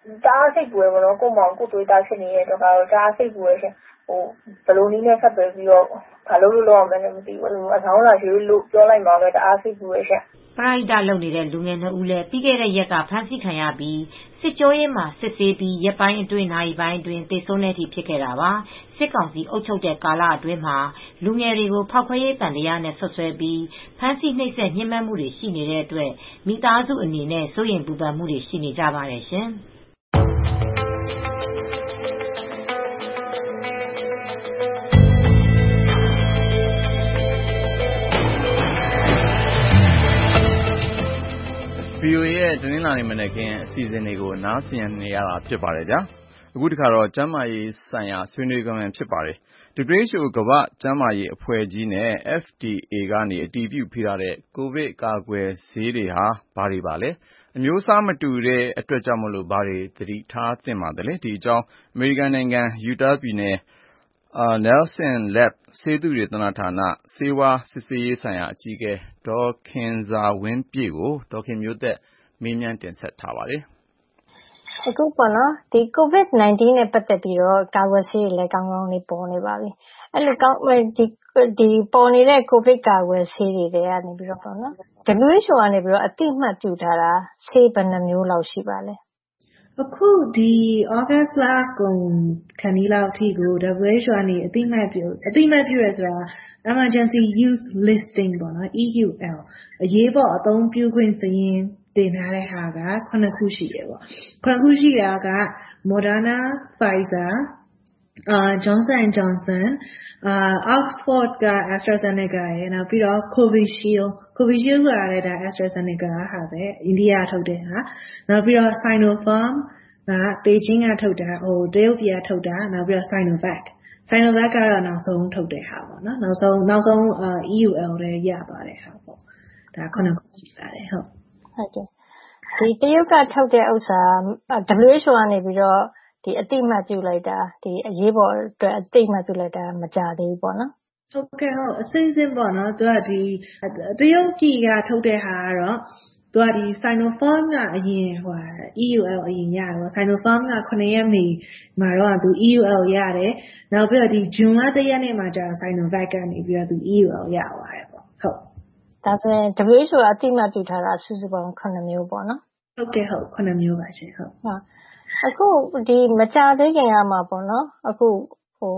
Speaker 4: တအားစိတ်ပူရယ်ပေါ့နော်ကို့မောင်ကို့သွေးသားဖြစ်နေတဲ့တော့ကတော့တအားစိတ်ပူရရှင်ဟိုဘယ်လိုနည်းနဲ့ဆက်သွယ်ပြီးတော့ဘာလို့လို့လောက်အောင်လဲမသိဘူးလို့အဆောင်လာရှိလို့ပြောလိုက်မှာပဲတအားစိတ်ပူရရှင်
Speaker 8: ပရိဒတ်လုပ်နေတဲ့လူငယ်နှစ်ဦးလည်းပြီးခဲ့တဲ့ရက်ကဖမ်းဆီးခံရပြီးစစ်ကြောရေးမှာစစ်ဆေးပြီးရက်ပိုင်းအတွင်းနိုင်ပိုင်းအတွင်းတေဆုံးတဲ့အထိဖြစ်ခဲ့တာပါစစ်ကောင်စီအုပ်ချုပ်တဲ့ကာလအတွင်းမှာလူငယ်တွေကိုဖောက်ခွဲရေးတန်တရားနဲ့ဆွဆွဲပြီးဖမ်းဆီးနှိပ်စက်ညှဉ်းပန်းမှုတွေရှိနေတဲ့အတွက်မိသားစုအနေနဲ့စိုးရိမ်ပူပန်မှုတွေရှိနေကြပါတယ်ရှင်
Speaker 2: ဗီအိုအေရဲ့တင်းလာနေမနေ့ကအစီအစဉ်တွေကိုနားဆင်နေရတာဖြစ်ပါတယ်ဗျာအခုတခါတော့ကျန်းမာရေးဆိုင်ရာဆွေးနွေးကြမယ်ဖြစ်ပါတယ် ဒဘလျူ အို ကမ္ဘာ့ကျန်းမာရေးအဖွဲ့ကြီးနဲ့ အက်ဖ် ဒီ အေ ကနေအတည်ပြုပေးထားတဲ့ကိုဗစ်ကာကွယ်ဆေးတွေဟာဘာတွေပါလဲအမျိုးအစားမတူတဲ့အတွက်ကြောင့်မလို့ဘာတွေသတိထားသင့်ပါသလဲဒီအကြောင်းအမေရိကန်နိုင်ငံယူတာပြည်နယ်Nelson Labs ဆေးသုတေသနဌာနဆေးဝါးစစ်ဆေးရေးဆိုင်ရာအကြီးအကဲဒေါ်ခင်ဇာဝင်းပြည့်ကိုဒေါ်ခင်မျိုးသက်မေးမြန်းတင်ဆက်ထားပါတယ်
Speaker 3: အခုပေါ့နော်ဒီ ကိုဗစ် ၁၉ နဲ့ပတ်သက်ပြီးတော့ကာကွယ်ဆေးတွေလည်းကောင်းကောင်းလေးပေါ်နေပါပြီအဲ့လိုကောင်းဒီဒီပေါ်နေတဲ့ကိုဗစ်ကာကွယ်ဆေးတွေတွေကနေပြီးတော့ပေါ့နော် ဒဘလျူ အို ကနေပြီးတော့အတိအမှတ်ပြုထားတာဆေးဘယ်နှမျိုးလောက်ရှိပါလဲ
Speaker 7: အခုဒီဩဂတ်လကုန်ခဏီလောက်အထိကို ဒဘလျူ အို ကနေအတိအမှတ်ပြုအတိအမှတ်ပြုရဆိုတာ Emergency Use Listing ပေါ့နော် E U L အရေးပေါ်အသုံးပြုခွင့်စာရင်းတင်ထားတဲ့ဟာကခုနှစ်ခုရှိတယ်ပေါ့ခုနှစ်ခုရှိတာက Moderna, Pfizer, uh, Johnson and Johnson, uh, Oxford က AstraZeneca ရယ်နောက်ပြီးတော့ Covishield Covishield ဆိုတာလည်းဒါ AstraZeneca ဟာပဲအိန္ဒိယထုတ်တဲ့ဟာနောက်ပြီးတော့ Sinopharm ကပေကျင်းကထုတ်တာဟိုတရုတ်ပြည်ကထုတ်တာနောက်ပြီးတော့ Sinovac Sinovac ကတော့နောက်ဆုံးထုတ်တဲ့ဟာပေါ့နော်နောက်ဆုံးနောက်ဆုံး E U L တွေရပါတယ်ဟာပေါ့ဒါခုနှစ်ခုရှိပါတယ်ဟုတ်
Speaker 3: ဟုတ်ကဲ့ဒီတရုတ်ကထုတ်တဲ့ဥစ္စာ ဒဘလျူ အို ကနေပြီးတော့ဒီအတိအမှတ်ပြုလိုက်တာဒီအရေးပေါ်အတွက်အတိအမှတ်ပြုလိုက်တာမကြသေးဘူးပေါ့နော်
Speaker 7: ဟုတ်ကဲ့ဟုတ်အစင်းစင်းပေါ့နော်သူကဒီတရုတ်ပြည်ကထုတ်တဲ့ဟာကတော့သူကဒီ Sinopharm ကအရင်ဟို E U L အရင်ရတယ်ပေါ့ Sinopharm ကခုနှစ်ရက်နေမှာတော့သူ E U L ရတယ်နောက်ပြီးတော့ဒီ June လတစ်ရက်နေ့မှာကျတော့ Sinovac ကနေပြီးတော့သူ E U L ရပါတယ်ပေါ့ဟုတ်
Speaker 3: ဒါဆိုရင် ဒဘလျူ အို ကအတိအမှတ်ပြုထားတာစုစုပေါင်းခုနှစ်မျိုးပေါ့နော်
Speaker 7: ဟုတ်ကဲ့ဟုတ်ခုနှစ်မျိုးပါရှင်ဟုတ်
Speaker 3: ဟုတ်အခုဒီမကြသေးခင်ကမှပေါ့နော်အခုဟို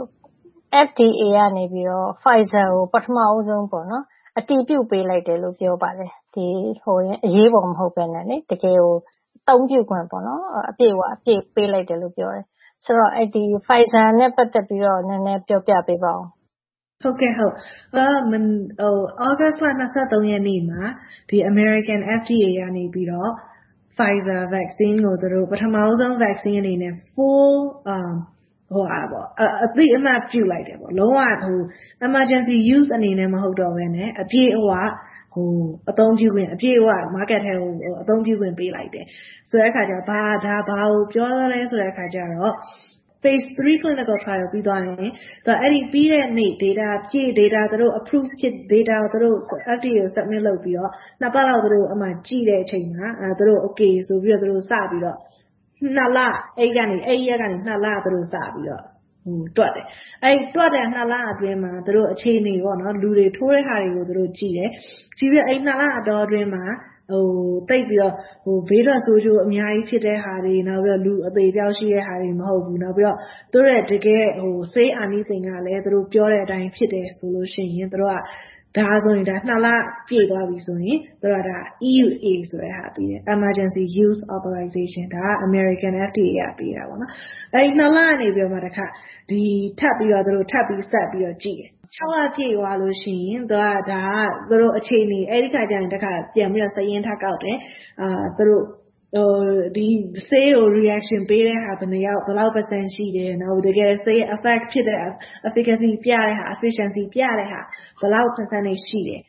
Speaker 3: F D A ကနေပြီးတော့ Pfizer ကိုပထမအဆုံးပေါ့နော်အတည်ပြုပေးလိုက်တယ်လို့ပြောပါတယ်ဒီဟိုအရေးပေါ်မဟုတ်ဘဲနဲ့လေတကယ်ကိုအသုံးပြုခွင့်ပေါ့နော်အပြည့်အဝအပြည့်ပေးလိုက်တယ်လို့ပြောတယ်ဆိုတော့အဲ့ဒီ Pfizer နဲ့ပတ်သက်ပြီးတော့နည်းနည်းပြောပြပေးပါဦး
Speaker 7: ဟုတ်ကဲ့ဟုတ်အာမန်ဟို August လ၂၃ရက်နေ့မှာဒီ American F D A ကနေပြီးတော့ Pfizer vaccine ကိုသူတို့ပထမဆုံး vaccine အနေနဲ့ full um ဟိုအားပေါ့အသိအမှတ်ပြုလိုက်တယ်ပေါ့လုံးဝဟို emergency use အနေနဲ့မဟုတ်တော့ဘဲနဲ့အပြည့်အဝဟိုအသုံးပြုခွင့်အပြည့်အဝ market ထဲကိုအသုံးပြုခွင့်ပေးလိုက်တယ်ဆိုတဲ့အခါကျဘာဒါဘာကိုပြောရလဲဆိုတဲ့အခါကျတော့ phase three clinical trial ပြီးသွားရင်သူအဲ့ဒီပြီးတဲ့နေ့ data ပြည့် data သူတို့ approve ဖြစ် data ကိုသူတို့ F D A ကို submit လုပ်ပြီးတော့နှစ်ပတ်လောက်သူတို့အမှကြည့်တဲ့အချိန်မှာအဲသူတို့ okay ဆိုပြီးတော့သူတို့စပြီးတော့နှစ်လအဲ့ကနေအဲ့ရက်ကနေနှစ်လသူတို့စပြီးတော့ဟိုတွက်တယ်အဲ့တွက်တဲ့နှစ်လအတွင်းမှာသူတို့အခြေအနေပေါ့နော်လူတွေထိုးတဲ့ဟာတွေကိုသူတို့ကြည့်တယ်ကြည့်ပြီးအဲ့နှစ်လအတော်အတွင်းမှာဟိုတိတ်ပြီးတော့ဟိုဘေးထွက်ဆိုးကျိုးအများကြီးဖြစ်တဲ့ဟာတွေနောက်ပြီးတော့လူအသေးပြောက်ရှိတဲ့ဟာတွေမဟုတ်ဘူးနောက်ပြီးတော့သူတို့ရဲ့တကယ်ဟိုဆေးအာနိသင်ကလည်းသူတို့ပြောတဲ့အတိုင်းဖြစ်တယ်ဆိုလို့ရှိရင်သူတို့ကဒါဆိုရင်ဒါနှစ်လပြည့်သွားပြီဆိုရင်သူတို့ကဒါ E U A ဆိုတဲ့ဟာပြီးတယ် Emergency Use Authorization ဒါက American F D A ကပြီးတာပေါ့နော်အဲဒီနှစ်လနေပြီးတော့မှတခါဒီထပ်ပြီးတော့သူတို့ထပ်ပြီးဆက်ပြီးတော့ကြည့်တယ်၆လပြည့်သွားလို့ရှိရင်သူကဒါကသူတို့အခြေအနေအဲဒီခါကျရင်တခါပြန်ပြီးတော့စရင်ထပ်ကောက်တယ်အာသူတို့ဟိုဒီဆေးကို reaction ပေးတဲ့ဟာဘယ်နှယောက်ဘယ်လောက် percent ရှိတယ်နောက်တကယ်ဆေး effect ဖြစ်တဲ့ efficacy ပြတဲ့ဟာ efficiency ပြတဲ့ဟာဘယ်လောက် percentage ရှိတယ်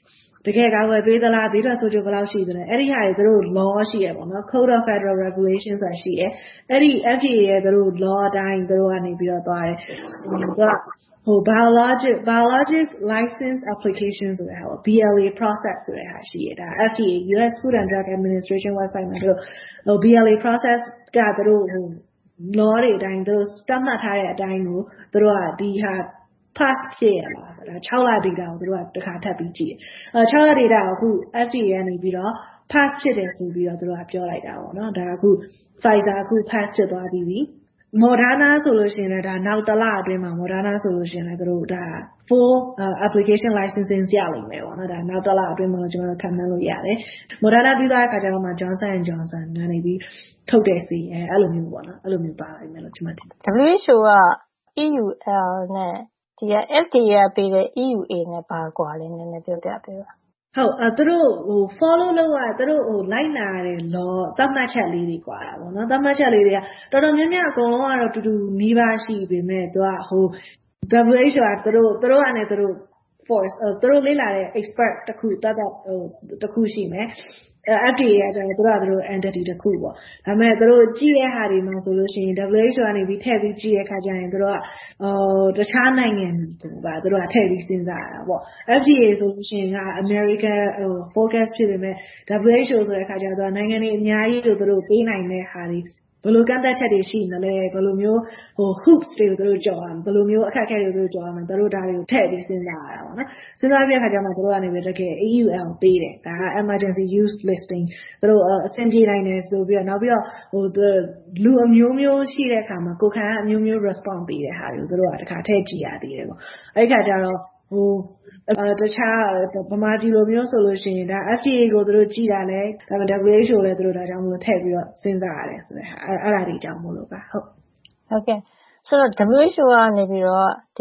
Speaker 9: တကယ်ကာကွယ်ပေးသလားဘေးထွက်ဆိုးကျိုးဘယ်လောက်ရှိသလဲအဲ့ဒီဟာတွေသူတို့ law ရှိရပေါ့နော် Code of Federal Regulations ဆိုတာရှိတယ်အဲ့ဒီ F D A ရဲ့သူတို့ law အတိုင်းသူတို့ကနေပြီးတော့သွားတယ်သူကဟို biologic biologic license application ဆိုတဲ့ဟာပေါ့ B L A process ဆိုတဲ့ဟာရှိရဒါ F D A U S Food and Drug Administration website မှာသူတို့ဟို B L A process ကသူတို့ဟို law တွေအတိုင်းသူတို့သတ်မှတ်ထားတဲ့အတိုင်းကိုသူတို့ကဒီဟာpass ဖြစ်ရလားဆိုတာ၆လ data ကိုသူတို့ကတစ်ခါထပ်ပြီးကြည့်တယ်အဲ၆လ data ကိုအခု F D A ကနေပြီးတော့ pass ဖြစ်တယ်ဆိုပြီးတော့သူတို့ကပြောလိုက်တာပေါ့နော်ဒါအခု Pfizer အခု pass ဖြစ်သွားပြီးပြီ Moderna ဆိုလို့ရှိရင်လည်းဒါနောက်တစ်လအတွင်းမှာ Moderna ဆိုလို့ရှိရင်လည်းသူတို့ဒါ full uh, application licensing ရလိမ့်မယ်ပေါ့နော်ဒါနောက်တစ်လအတွင်းမှာကျွန်တော်တို့ခံမှန်းလို့ရတယ် Moderna ပြီးသွားတဲ့အခါကျတော့မှ Johnson and Johnson ကနေပြီးထုတ်တယ်စီအဲအဲ့လိုမျိုးပေါ့နော်အဲ့လိုမျိုးပါလိမ့်မယ်လို့ကျွန်မထင်တယ်
Speaker 3: W H O က E U L နဲ့ဒီက F D A ကပေးတဲ့ E U A နဲ့ပါကွာလေးနည်းနည်းပြောပြပေးပါ
Speaker 9: ဟုတ်အဲသူတို့ဟို follow လုပ်ရသူတို့ဟိုလိုက်နာရတဲ့ law သတ်မှတ်ချက်လေးတွေကွာတာပေါ့နော်သတ်မှတ်ချက်လေးတွေကတော်တော်များများအကုန်လုံးကတော့တူတူနီးပါးရှိပေမဲ့သူကဟို W H O ကသူတို့သူတို့ကနေသူတို့ force သူတို့လေ့လာတဲ့ expert တခုတတ်တတ်ဟိုတခုရှိမယ်F D A ကကျတော့သူတို့ကသူတို့ entity တစ်ခုပေါ့ဒါပေမဲ့သူတို့ကြည့်တဲ့ဟာတွေမှာဆိုလို့ရှိရင် W H O ကနေပြီးထည့်ပြီးကြည့်တဲ့အခါကျရင်သူတို့ကဟိုတခြားနိုင်ငံတွေပါသူတို့ကထည့်ပြီးစဉ်းစားရတာပေါ့ F D A ဆိုလို့ရှိရင်က America ဟို focus ဖြစ်ပေမဲ့ W H O ဆိုတဲ့အခါကျတော့နိုင်ငံတွေအများကြီးကိုသူတို့ပေးနိုင်တဲ့ဟာတွေဘယ်လိုကန့်သက်ချက်တွေရှိနေလဲဘယ်လိုမျိုးဟို hoops တွေကိုသူတို့ကြော်အောင်ဘယ်လိုမျိုးအခက်အခဲတွေကိုသူတို့ကြော်အောင်သူတို့ဒါတွေကိုထည့်ပြီးစဉ်းစားရတာပေါ့နော်စဉ်းစားပြီးတဲ့အခါကျမှသူတို့ကနေပြီးတကယ် E U L ပေးတယ်ဒါက emergency use listing သူတို့အဆင်ပြေနိုင်တယ်ဆိုပြီးတော့နောက်ပြီးတော့ဟိုလူအမျိုးမျိုးရှိတဲ့အခါမှာကိုခံအမျိုးမျိုး response ပေးတဲ့ဟာတွေကိုသူတို့ကတခါထည့်ကြည့်ရသေးတယ်ပေါ့အဲ့ဒီခါကျတော့ဟိုတခြားဗမာပြည်လိုမျိုးဆိုလို့ရှိရင်ဒါ F D A ကိုသူတို့ကြည်တာလဲဒါပေမဲ့ W H O လည်းသူတို့ဒါကြောင့်မလို့ထည့်ပြီးတော့စဉ်းစားရတယ်ဆိုတဲ့အဲ့အဲ့ဒါတွေကြောင့်မို့လို့ပါဟုတ်
Speaker 3: ဟုတ်ကဲ့ဆိုတော့ W H O ကနေပြီးတော့ဒီ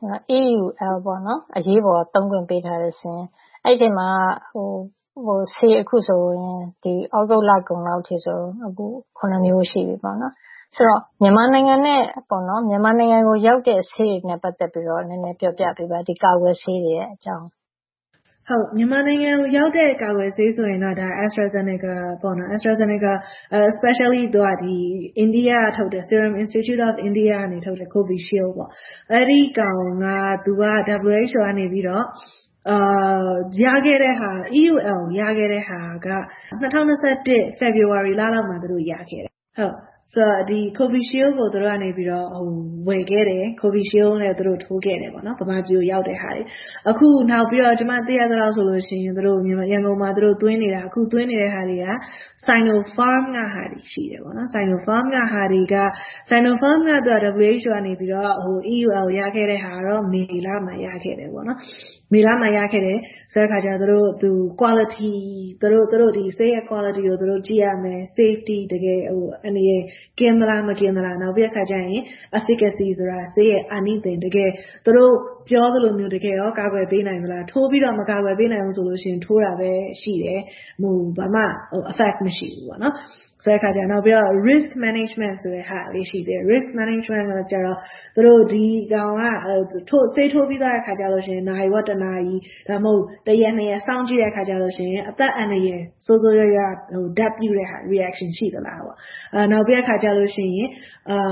Speaker 3: E U L ပေါ့နော်အရေးပေါ်သုံးခွင့်ပေးထားတဲ့စဉ်အဲ့ဒီမှာဟိုဟိုဆေးအခုဆိုရင်ဒီဩဂုတ်လကုန်လောက်ထိဆိုအခုခုနှစ်မျိုးရှိပြီပေါ့နော်ဆိုတော့မြန်မာနိုင်ငံနဲ့ပေါ့နော်မြန်မာနိုင်ငံကိုရောက်တဲ့ဆေးတွေနဲ့ပတ်သက်ပြီးတော့နည်းနည်းပြောပြပေးပါဒီကာကွယ်ဆေးတွေရဲ့အကြောင်း
Speaker 9: ဟုတ်မြန်မာနိုင်ငံကိုရောက်တဲ့ကာကွယ်ဆေးဆိုရင်တော့ဒါ AstraZeneca ပေါ့နော် AstraZeneca especially တော့ဒီ India ထုတ်တဲ့ Serum Institute of India ကနေထုတ်တဲ့ Covishield ပေါ့အဲ့ဒီကောင်ကသူက W H O ကနေပြီးတော့အာရခဲ့တဲ့ဟာ E U L ရခဲ့တဲ့ဟာကtwenty twenty-one ဖေဖော်ဝါရီလလောက်မှာသူတို့ရခဲ့တယ်ဟုတ်ဆိုတော့ဒီ Covishield ကိုသူတို့ကနေပြီးတော့ဟိုဝယ်ခဲ့တယ် Covishield နဲ့သူတို့ထိုးခဲ့တယ်ပေါ့နော်ဗမာပြည်ကိုရောက်တဲ့ဟာတွေအခုနောက်ပြီးတော့ကျွန်မသိရသလောက်ဆိုလို့ရှိရင်သူတို့ရန်ကုန်မှာသူတို့သွင်းနေတာအခုသွင်းနေတဲ့ဟာတွေက Sinopharm ကဟာတွေရှိတယ်ပေါ့နော် Sinopharm ကဟာတွေက Sinopharm ကတော့ W H O ကနေပြီးတော့ဟို E U L ရခဲ့တဲ့ဟာတော့မေလမှာရခဲ့တယ်ပေါ့နော်မေလမှာရခဲ့တယ်ဆိုတဲ့အခါကျတော့သူတို့သူ quality သူတို့သူတို့ဒီဆေးရဲ့ quality ကိုသူတို့ကြည့်ရမယ် safety တကယ်ဟိုအနေနဲ့ကင်းမလားမကင်းမလားနောက်ပြီးအခါကျရင် efficacy ဆိုတာဆေးရဲ့အာနိသင်တကယ်သူတို့ပြောသလိုမျိုးတကယ်ရောကာကွယ်ပေးနိုင်မလားထိုးပြီးတော့မကာကွယ်ပေးနိုင်ဘူးဆိုလို့ရှိရင်ထိုးတာပဲရှိတယ်ဟိုဘာမှဟို effect မရှိဘူးပေါ့နော်ဆိုတဲ့အခါကျတော့ပြီးတော့ risk management ဆိုတဲ့ဟာလေးရှိတယ် risk management ကကျတော့သူတို့ဒီကောင်ကထိုးဆေးထိုးပြီးသားတဲ့အခါကျလို့ရှိရင်နိုင်ဝတ်တနာကြီးဒါမှမဟုတ်တရက်နှစ်ရက်စောင့်ကြည့်တဲ့အခါကျလို့ရှိရင်အသက်အန္တရာယ်စိုးစိုးရရဟိုဓာတ်ပြုတဲ့ဟာ reaction ရှိသလားပေါ့အဲနောက်ပြီးအခါကျလို့ရှိရင်အမ်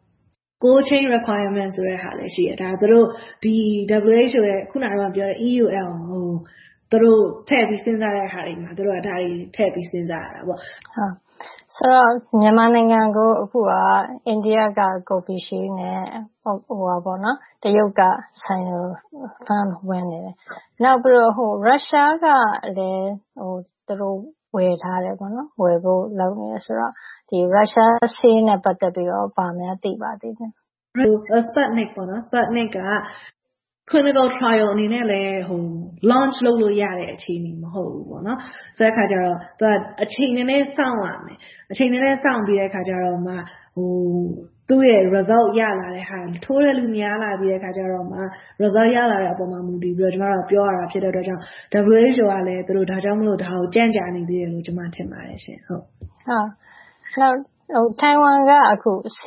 Speaker 9: cold chain requirement ဆိုတဲ့ဟာလည်းရှိတယ်ဒါသူတို့ဒီ W H O ရဲ့ခုနကပြောတဲ့ E U L ဟိုသူတို့ထည့်ပြီးစဉ်းစားတဲ့ဟာတွေမှာသူတို့ကဒါတွေထည့်ပြီးစဉ်းစားရတာပေါ့
Speaker 3: ဟုတ်ဆိုတော့မြန်မာနိုင်ငံကိုအခုကအိန္ဒိယက Covishield နဲ့ဟိုဟိုပါပေါ့နော်တရုတ်က Sinopharm ဝင်နေတယ်နောက်ပြီးတော့ဟိုရုရှားကလည်းဟိုသူတို့ဝယ်ထားတယ်ပေါ့နော်ဝယ်ဖို့လုပ်နေတယ်ဆိုတော့ဒီရုရှားဆေးနဲ့ပတ်သက်ပြီးတော့ဗာများသိပါသေးတယ်
Speaker 9: Sputnik ပေါ့နော် Sputnik ကclinical trial အနေနဲ့လည်းဟို launch လုပ်လို့ရတဲ့အခြေအနေမဟုတ်ဘူးပေါ့နော်ဆိုတဲ့အခါကျတော့သူကအချိန်နည်းနည်းစောင့်ရမယ်အချိန်နည်းနည်းစောင့်ပြီးတဲ့အခါကျတော့မှဟိုသူ့ရဲ့ result ရလာတဲ့ဟာထိုးတဲ့လူများလာပြီးတဲ့အခါကျတော့မှ result ရလာတဲ့အပေါ်မှာမူတည်ပြီးတော့ကျွန်တော်တို့ပြောရတာဖြစ်တဲ့အတွက်ကြောင့် W H O ကလည်းသူတို့ဒါကြောင့်မလို့ဒါကိုကြံ့ကြာနေသေးတယ်လို့ကျွန်မထင်ပါတယ်ရှင်ဟုတ်
Speaker 3: ဟုတ်နောက်ဟိုထိုင်ဝမ်ကအခုဆေး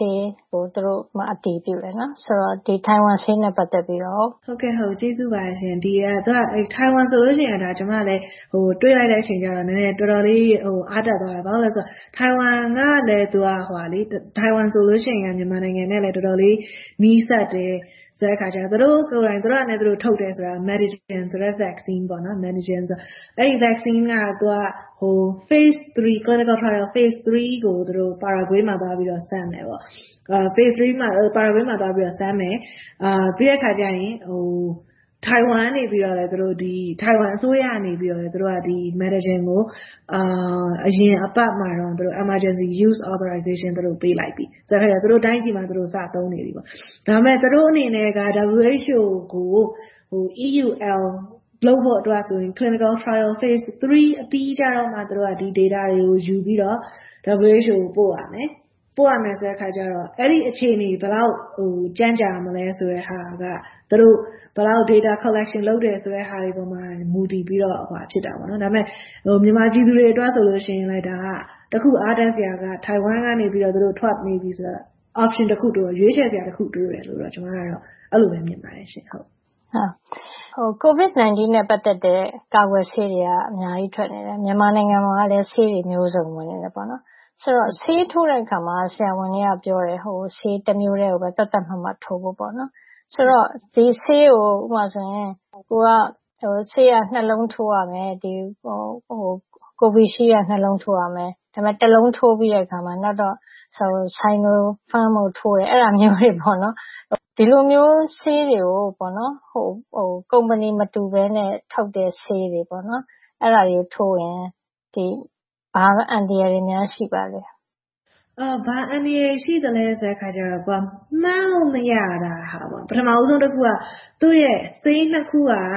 Speaker 3: ကိုသူတို့မှအတည်ပြုတယ်နော်ဆိုတော့ဒီထိုင်ဝမ်ဆေးနဲ့ပတ်သက်ပြီးတော့
Speaker 9: ဟုတ်ကဲ့ဟုတ်ကျေးဇူးပါရှင်ဒီအဲသူကထိုင်ဝမ်ဆိုလို့ရှိရင်ဒါကျွန်မလည်းဟိုတွေ့လိုက်တဲ့အချိန်ကျတော့နည်းနည်းတော်တော်လေးဟိုအားတက်သွားတယ်ဘာလို့လဲဆိုတော့ထိုင်ဝမ်ကလည်းသူကဟိုလေထိုင်ဝမ်ဆိုလို့ရှိရင်မြန်မာနိုင်ငံနဲ့လည်းတော်တော်လေးနီးစပ်တယ်ဆိုတဲ့အခါကျတော့သူတို့ကိုယ်တိုင်သူတို့အနေနဲ့သူတို့ထုတ်တယ်ဆိုတာ Medigen ဆိုတဲ့ vaccine ပေါ့နော် Medigen ဆိုအဲ့ဒီ vaccine ကသူကဟို phase three clinical trial phase three ကိုသူတို့ Paraguay မှာသွားပြီးတော့စမ်းတယ်ပေါ့အာ phase three မှာ Paraguay မှာသွားပြီးတော့စမ်းမယ်အာပြီးတဲ့အခါကျရင်ဟိုထိုင်ဝမ်နေပြီးတော့လည်းသူတို့ဒီထိုင်ဝမ်အစိုးရနေပြီးတော့လည်းသူတို့ကဒီ Medigen ကိုအာအရင်အပတ်မှာတော့သူတို့ emergency use authorization သူတို့ပေးလိုက်ပြီဆိုတော့သူတို့တိုင်းပြည်မှာသူတို့စသုံးနေပြီပေါ့ဒါပေမဲ့သူတို့အနေနဲ့က W H O ကိုဟို E U L လုပ်ဖို့အတွက်ဆိုရင် clinical trial phase three အပြီးကြတော့မှသူတို့ကဒီ data တွေကိုယူပြီးတော့ W H O ကိုပို့ရမယ်ပို့ရမယ်ဆိုတဲ့အခါကျတော့အဲ့ဒီအခြေအနေဘယ်လောက်ဟိုကြမ်းကြာမလဲဆိုတဲ့ဟာကသူတို့ဘယ်လောက် data collection လုပ်တယ်ဆိုတဲ့ဟာတွေပေါ်မှာမူတည်ပြီးတော့ဟိုဖြစ်တာပေါ့နော်ဒါပေမဲ့ဟိုမြန်မာပြည်သူတွေအတွက်ဆိုလို့ရှိရင်လည်းဒါကတခုအားတက်စရာကထိုင်ဝမ်ကနေပြီးတော့သူတို့ထွက်နေပြီဆိုတော့ option တခုတို့ရွေးချယ်စရာတခုတို့တယ်လို့တော့ကျွန်မကတော့အဲ့လိုပဲမြင်ပါတယ်ရှင်ဟုတ်
Speaker 3: ဟုတ်ဟို COVID nineteen နဲ့ပတ်သက်တဲ့ကာကွယ်ဆေးတွေကအများကြီးထွက်နေတယ်မြန်မာနိုင်ငံမှာလည်းဆေးတွေမျိုးစုံဝင်နေတယ်ပေါ့နော်ဆိုတော့ဆေးထိုးတဲ့အခါမှာဆရာဝန်ကြီးကပြောတယ်ဟိုဆေးတစ်မျိုးတည်းကိုပဲတတ်တတ်မှတ်မှတ်ထိုးဖို့ပေါ့နော်ဆိုတော့ဒီဆေးကိုဥပမာဆိုရင်ကိုကဟိုဆေးကနှလုံးထိုးရမယ်ဒီဟိုဟိုကိုဗီရှိကနှလုံးထိုးရမယ်ဒါပေမဲ့တစ်လုံးထိုးပြီးတဲ့အခါမှာနောက်တော့ဆိုဆိုင်နိုဖမ်းမို့ထိုးတယ်အဲ့ဒါမျိုးတွေပေါ့နော်ဒီလိုမျိုးဆေးတွေကိုပေါ့နော်ဟိုဟိုကုမ္ပဏီမတူဘဲနဲ့ထုတ်တဲ့ဆေးတွေပေါ့နော်အဲ့ဒါတွေထိုးရင်ဒီဘာအန်တီရတွေများရှိပါလဲ
Speaker 9: အာဘာအန်ဒီရရှိတယ်လဲဆိုတဲ့ခါကျတော့ကွာမောင်းမရတာဟာပေါ့ပထမဦးဆုံးတစ်ခုကသူ့ရဲ့ဆေးနှစ်ခုကအာ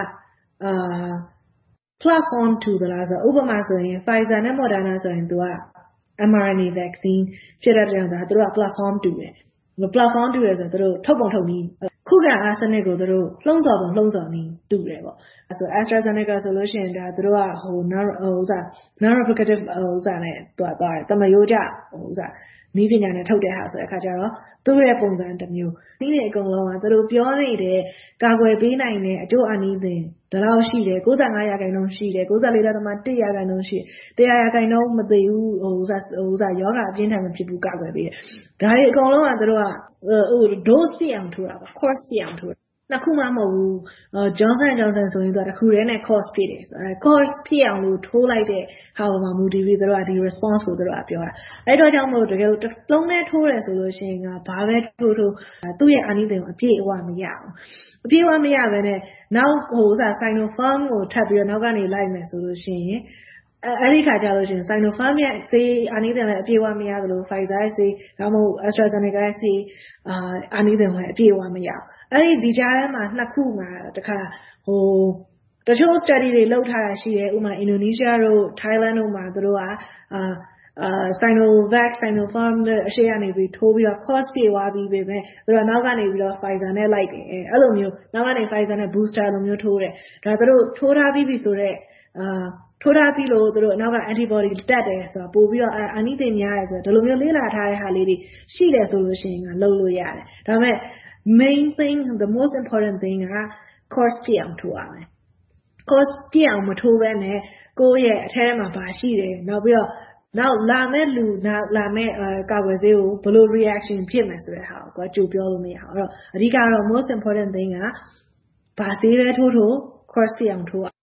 Speaker 9: platform တူတယ်လားဆိုဥပမာဆိုရင် Pfizer နဲ့ Moderna ဆိုရင်သူက mRNA vaccine ဖြစ်တဲ့ကြောင့်ဒါသူတို့က platform တူတယ် platform တူတယ်ဆိုတော့သူတို့ထုတ်ပုံထုတ်နည်းခုခံအားစနစ်ကိုသူတို့လှုံ့ဆော်ပုံလှုံ့ဆော်နည်းတူတယ်ပေါ့အဲဆို AstraZeneca ဆိုလို့ရှိရင်ဒါသူတို့ကဟို non ဟိုဥစား non replicative ဟိုဥစားနဲ့တွားသွားတယ်တမယိုးကြဟိုဥစားနီးပညာနဲ့ထုတ်တဲ့ဟာဆိုတဲ့အခါကျတော့သူ့ရဲ့ပုံစံတစ်မျိုးဒီနေ့အကုန်လုံးကသူတို့ပြောနေတဲ့ကာကွယ်ပေးနိုင်တဲ့အကျိုးအနည်းသင်ဒါတော့ရှိတယ်ninety-fiveရာခိုင်နှုန်းရှိတယ်ninety-four.oneရာခိုင်နှုန်းရှိတယ်one hundredရာခိုင်နှုန်းမသိဘူးဟိုဥစားဟိုဥစားယောဂအပြင်းထန်မဖြစ်ဘူးကာကွယ်ပေးတယ်ဒါတွေအကုန်လုံးကသူတို့ကဟို dose ပြအောင်ထိုးတာပါ course ပြအောင်ထိုးနှစ်ခုမှမဟုတ်ဘူး Johnson and Johnson ဆိုရင်သူကတစ်ခုတည်းနဲ့ course ပြတယ်ဆိုတော့ course ပြအောင်လို့ထိုးလိုက်တဲ့ဟာပေါ်မှာမူတည်ပြီးသူတို့ကဒီ response ကိုသူတို့ကပြောတာအဲ့တော့ကြောင့်မို့တကယ်လို့တစ်လုံးနဲ့ထိုးတယ်ဆိုလို့ရှိရင်ကဘာပဲထိုးထိုးသူ့ရဲ့အာနိသင်ကိုအပြည့်အဝမရအောင်အပြည့်အဝမရဘဲနဲ့နောက်ဟိုဥစား Sinopharm ကိုထပ်ပြီးတော့နောက်ကနေလိုက်မယ်ဆိုလို့ရှိရင်အဲ့ဒီခါကျလို့ရှိရင် Sinopharm ရဲ့ဆေးအာနိသင်လည်းအပြည့်အဝမရသလို Pfizer ရဲ့ဆေးဒါမှမဟုတ် AstraZeneca ရဲ့ဆေးအာအာနိသင်လည်းအပြည့်အဝမရအောင်အဲ့ဒီဒီကြားထဲမှာနှစ်ခုမှာတခါဟိုတချို့ study တွေလုပ်ထားတာရှိတယ်ဥပမာ Indonesia တို့ Thailand တို့မှာသူတို့ကအာအာ Sinovac Sinopharm အရှိကနေပြီးထိုးပြီးတော့ course ပြေသွားပြီးပဲသူတို့နောက်ကနေပြီးတော့ Pfizer နဲ့လိုက်တယ်အဲ့လိုမျိုးနောက်ကနေ Pfizer နဲ့ booster လိုမျိုးထိုးတယ်ဒါသူတို့ထိုးထားပြီးပြီဆိုတော့အာထိုးထားပြီးလို့သူတို့နောက်က antibody တက်တယ်ဆိုတော့ပို့ပြီးတော့အာနိသင်များတယ်ဆိုတော့ဒီလိုမျိုးလေ့လာထားတဲ့ဟာလေးတွေရှိတယ်ဆိုလို့ရှိရင်ကလုပ်လို့ရတယ်ဒါပေမဲ့ main thing the most important thing က course ပြအောင်ထိုးရမယ် course ပြအောင်မထိုးဘဲနဲ့ကိုယ့်ရဲ့အထဲမှာဘာရှိတယ်နောက်ပြီးတော့နောက်လာမဲ့လူလာမဲ့ကာကွယ်ဆေးကိုဘယ်လို reaction ဖြစ်မယ်ဆိုတဲ့ဟာကိုကြိုပြောလို့မရအောင်အဲ့တော့အဓိကတော့ most important thing ကဘာဆေးပဲထိုးထိုး course ပြအောင်ထိုး